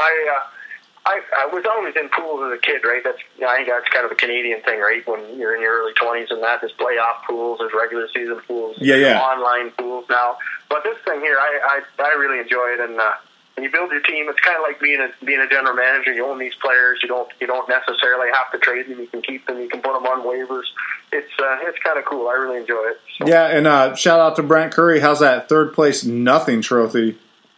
I was always in pools as a kid, right? I think that's kind of a Canadian thing, right? When you're in your early 20s and that, there's playoff pools, there's regular season pools, yeah. Online pools now. But this thing here, I really enjoy it, and you build your team. It's kind of like being a general manager. You own these players. You don't necessarily have to trade them. You can keep them. You can put them on waivers. It's kind of cool. I really enjoy it. So. Yeah, and shout out to Brent Curry. How's that third place nothing trophy?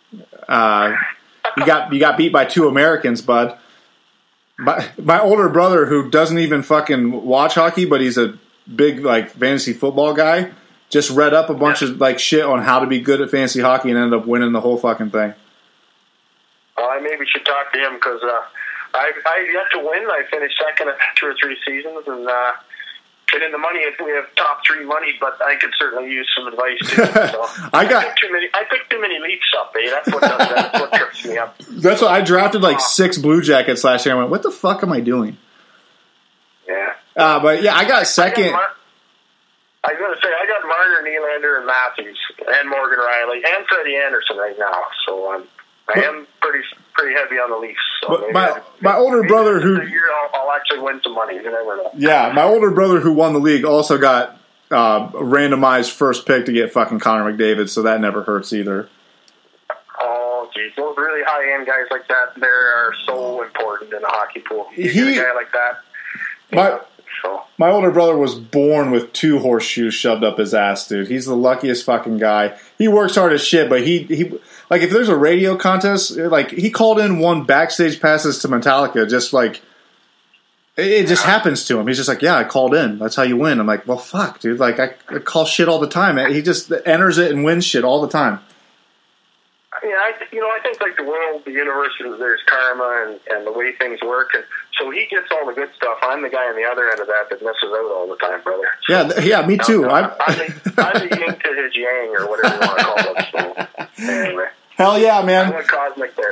You got beat by 2 Americans, bud. My older brother, who doesn't even fucking watch hockey, but he's a big fantasy football guy, just read up a bunch of shit on how to be good at fantasy hockey and ended up winning the whole fucking thing. Well, I maybe should talk to him because I've yet to win. I finished second at 2 or 3 seasons and been in the money. We have top 3 money, but I could certainly use some advice too. So I picked too many Leafs up, eh? That's what does that. That's what trips me up. That's what I drafted 6 Blue Jackets last year. I went, what the fuck am I doing? Yeah. But yeah, I got second. I was going to say, I got Marner, Nylander, and Matthews, and Morgan Riley, and Freddie Anderson right now. So I am pretty heavy on the Leafs. So my older brother who I'll actually win some money. You never know. Yeah, my older brother who won the league also got randomized first pick to get fucking Connor McDavid, so that never hurts either. Oh, geez, those really high end guys like that, they are so important in a hockey pool. You get a guy like that. My older brother was born with 2 horseshoes shoved up his ass, dude. He's the luckiest fucking guy. He works hard as shit, but he if there's a radio contest, he called in 1 backstage passes to Metallica, just it just happens to him. He's just yeah, I called in. That's how you win. I'm like, well, fuck, dude. I call shit all the time. He just enters it and wins shit all the time. Yeah, I think the world, the universe, there's karma and the way things work, and so he gets all the good stuff. I'm the guy on the other end of that misses out all the time, brother. So, yeah, me too. I'm the yin to his yang, or whatever you want to call it. So, anyway. Hell yeah, man. I went cosmic there.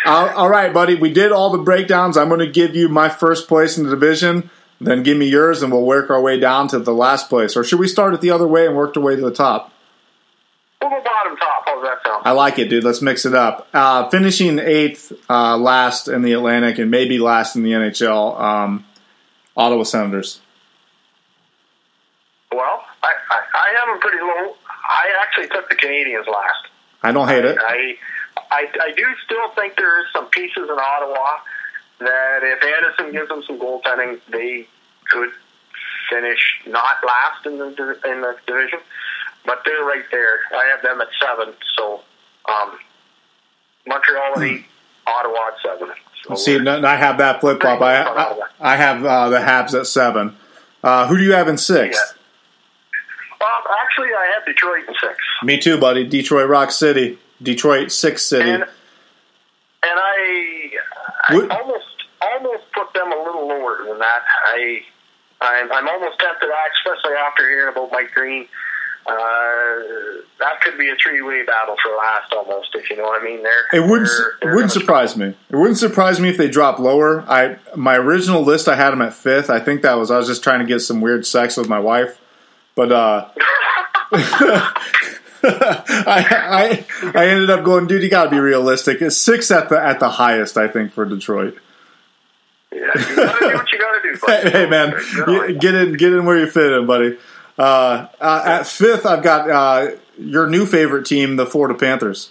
All right, buddy. We did all the breakdowns. I'm going to give you my first place in the division. Then give me yours, and we'll work our way down to the last place. Or should we start it the other way and work our way to the top? We'll go bottom top. How's that sound? I like it, dude. Let's mix it up. Finishing 8th, last in the Atlantic, and maybe last in the NHL, Ottawa Senators. Well, I have them pretty low. I actually took the Canadians last. I don't hate it. I do still think there is some pieces in Ottawa that if Anderson gives them some goaltending, they could finish not last in the division. But they're right there. I have them at 7. So Montreal at 8, Ottawa at 7. So see, I have that flip flop. I have the Habs at 7. Who do you have in 6th? Yeah. Actually, I have Detroit in 6. Me too, buddy. Detroit Rock City. Detroit 6 City. And I almost put them a little lower than that. I'm almost tempted, especially after hearing about Mike Green. That could be a 3-way battle for last, almost, if you know what I mean. It wouldn't surprise me. It wouldn't surprise me if they drop lower. My original list, I had them at 5th. I think I was just trying to get some weird sex with my wife, but I ended up going, dude, you got to be realistic. It's 6 at the highest, I think, for Detroit. Yeah, you got to do what you got to do, buddy. Hey, man, get in where you fit in, buddy. At 5th, I've got your new favorite team, the Florida Panthers.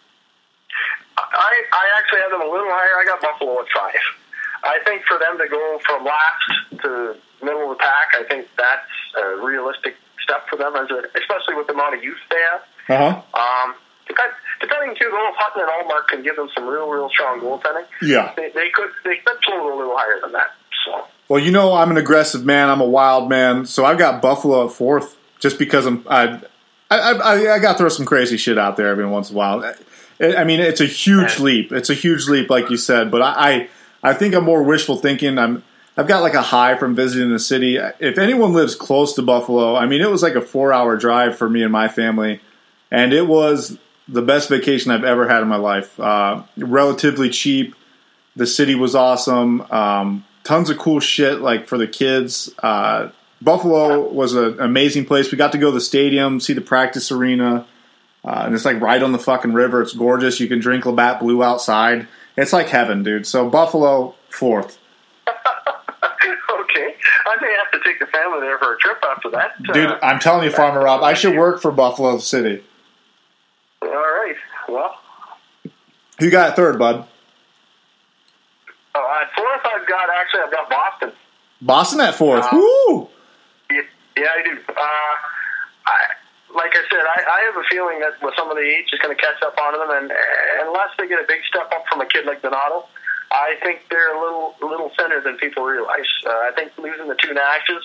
I actually have them a little higher. I got Buffalo at 5. I think for them to go from last to middle of the pack, I think that's a realistic step for them, especially with the amount of youth they have. Depending too, though, if Hutton and Allmark can give them some real strong goaltending, yeah, they could float a little higher than that. So. Well, you know, I'm an aggressive man. I'm a wild man, so I've got Buffalo at 4th, just because I got to throw some crazy shit out there every once in a while. I mean, it's a huge leap. It's a huge leap, like you said, but I think I'm more wishful thinking. I've got like a high from visiting the city. If anyone lives close to Buffalo, I mean, it was like a 4-hour drive for me and my family, and it was the best vacation I've ever had in my life. Relatively cheap. The city was awesome. Tons of cool shit like for the kids. Buffalo was an amazing place. We got to go to the stadium, see the practice arena, and it's like right on the fucking river. It's gorgeous. You can drink Labatt Blue outside. It's like heaven, dude. So Buffalo, 4th. Okay. I may have to take the family there for a trip after that. Dude, I'm telling you, Farmer Rob, I should work for Buffalo City. All right. Well. Who you got at 3rd, bud? At 4th, I've got Boston. Boston at 4th. Woo! Yeah, I do. Like I said, I have a feeling that with some of the age is going to catch up on them, and unless they get a big step up from a kid like Donato, I think they're a little thinner than people realize. I think losing the 2 Nashes,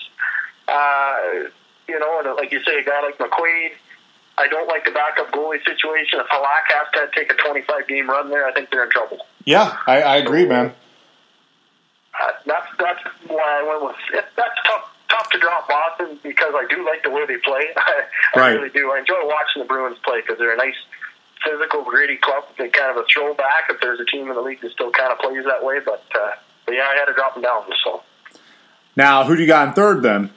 and like you say, a guy like McQuaid, I don't like the backup goalie situation. If Halak has to take a 25-game run there, I think they're in trouble. Yeah, I agree, man. That's why I went with it. That's tough to drop Boston because I do like the way they play. I really do. I enjoy watching the Bruins play because they're a nice, physical, gritty club. They're kind of a throwback if there's a team in the league that still kind of plays that way. But yeah, I had to drop them down. So now, who do you got in 3rd then?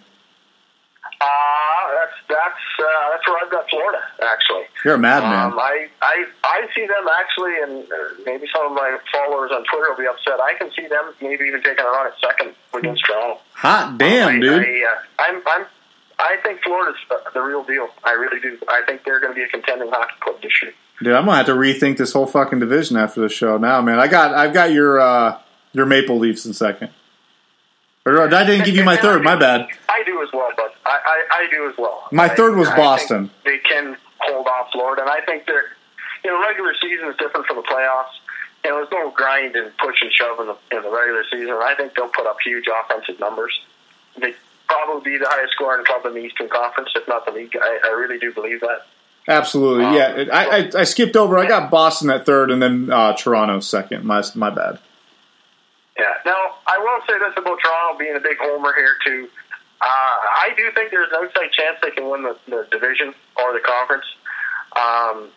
That's where I've got Florida, actually. You're a madman. I see them actually, and maybe some of my followers on Twitter will be upset. I can see them maybe even taking a run at 2nd against Toronto. Hot damn, dude! I think Florida's the real deal. I really do. I think they're going to be a contending hockey club this year. Dude, I'm gonna have to rethink this whole fucking division after the show. Now, man, I've got your Maple Leafs in 2nd. Or I didn't give you my 3rd. My bad. I do as well, but I do as well. My 3rd was Boston. They can hold off Florida, and I think they're regular season is different from the playoffs. There's no grind and push and shove in the regular season. I think they'll put up huge offensive numbers. They probably be the highest scoring club in the Eastern Conference, if not the league. I really do believe that. Absolutely, yeah. I skipped over. I got Boston at 3rd, and then Toronto 2nd. My bad. Yeah. Now, I will say this about Toronto being a big homer here, too. I do think there's an outside chance they can win the division or the conference.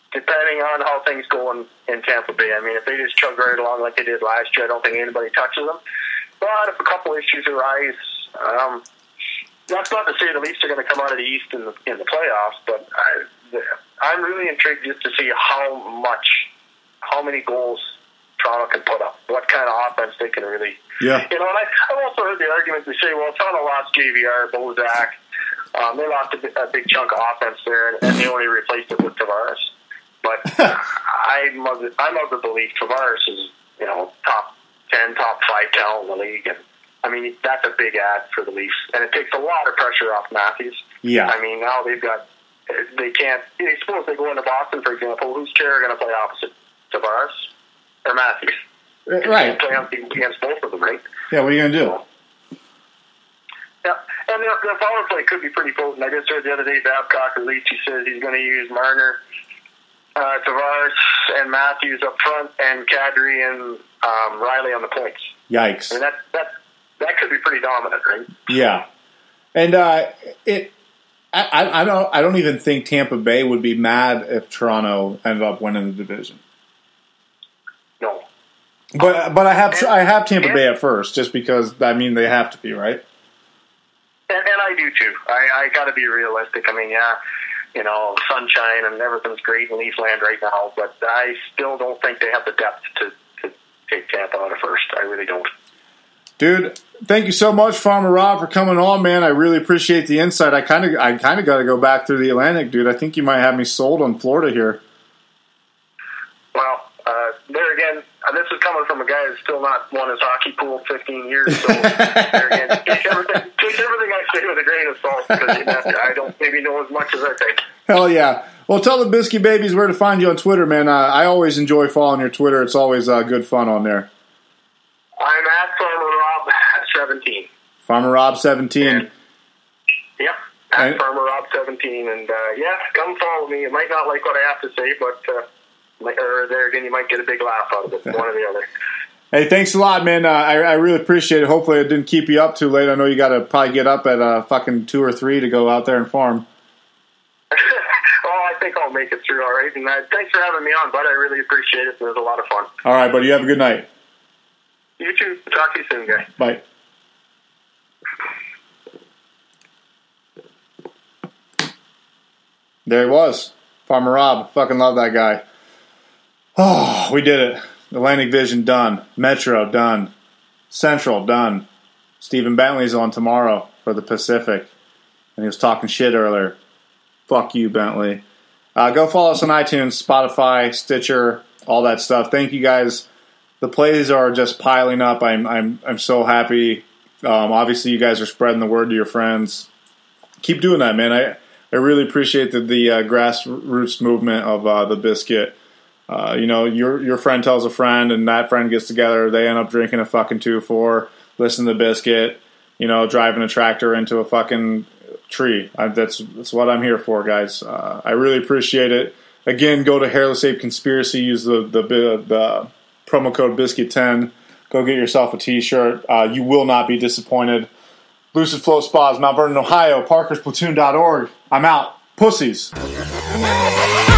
depending on how things go in Tampa Bay. I mean, if they just chug right along like they did last year, I don't think anybody touches them. But if a couple issues arise, that's not to say the Leafs are going to come out of the East in the playoffs, but I'm really intrigued just to see how many goals Toronto can put up, what kind of offense they can really. Yeah. You know, and I've also heard the argument to say, well, Toronto lost JVR, Bozak. They lost a big chunk of offense there, and they only replaced it with Tavares. But I'm of the belief Tavares is, top 10, top 5 talent in the league, and I mean that's a big add for the Leafs, and it takes a lot of pressure off Matthews. Yeah. I mean now they can't. Suppose they go into Boston, for example. Whose chair are going to play opposite, Tavares or Matthews? Right. Play against both of them, right? Yeah. What are you going to do? Yeah, and their power play could be pretty potent. I just heard the other day Babcock released. He says he's going to use Marner, Tavares, and Matthews up front, and Kadri and Riley on the points. Yikes! I mean, that could be pretty dominant, right? Yeah, and I don't even think Tampa Bay would be mad if Toronto ended up winning the division. No, but I have Tampa Bay at first, just because I mean they have to be, right? And I do too. I got to be realistic. I mean, sunshine and everything's great in Leafland right now, but I still don't think they have the depth to take Tampa out of first. I really don't. Dude, thank you so much, Farmer Rob, for coming on, man. I really appreciate the insight. I kind of got to go back through the Atlantic, dude. I think you might have me sold on Florida here. Well, there again, this is coming from a guy who's still not won his hockey pool 15 years. So there again, take everything I say with a grain of salt, because I don't maybe know as much as I think. Hell yeah. Well, tell the Biscuit Babies where to find you on Twitter, man. I always enjoy following your Twitter. It's always good fun on there. I'm at Farmer Rob 17. Farmer Rob 17. Yep, at Farmer Rob 17. And come follow me. You might not like what I have to say, but or there again, you might get a big laugh out of it, one or the other. Hey, thanks a lot, man. I really appreciate it. Hopefully it didn't keep you up too late. I know you got to probably get up at fucking 2 or 3 to go out there and farm. I think I'll make it through all right. And thanks for having me on, bud. I really appreciate it. It was a lot of fun. All right, buddy. You have a good night. You too. Talk to you soon, guys. Bye. There he was. Farmer Rob. Fucking love that guy. Oh, we did it. Atlantic Vision done. Metro done. Central done. Stephen Bentley's on tomorrow for the Pacific. And he was talking shit earlier. Fuck you, Bentley. Go follow us on iTunes, Spotify, Stitcher, all that stuff. Thank you guys. The plays are just piling up. I'm so happy. Obviously, you guys are spreading the word to your friends. Keep doing that, man. I really appreciate the grassroots movement of the Biscuit. Your friend tells a friend, and that friend gets together. They end up drinking a fucking 2-4, listen to the Biscuit, driving a tractor into a fucking tree. That's what I'm here for, guys. I really appreciate it. Again, go to Hairless Ape Conspiracy. Use the promo code Biscuit10. Go get yourself a t-shirt. You will not be disappointed. Lucid Flow Spas, Mount Vernon, Ohio. ParkersPlatoon.org. I'm out. Pussies.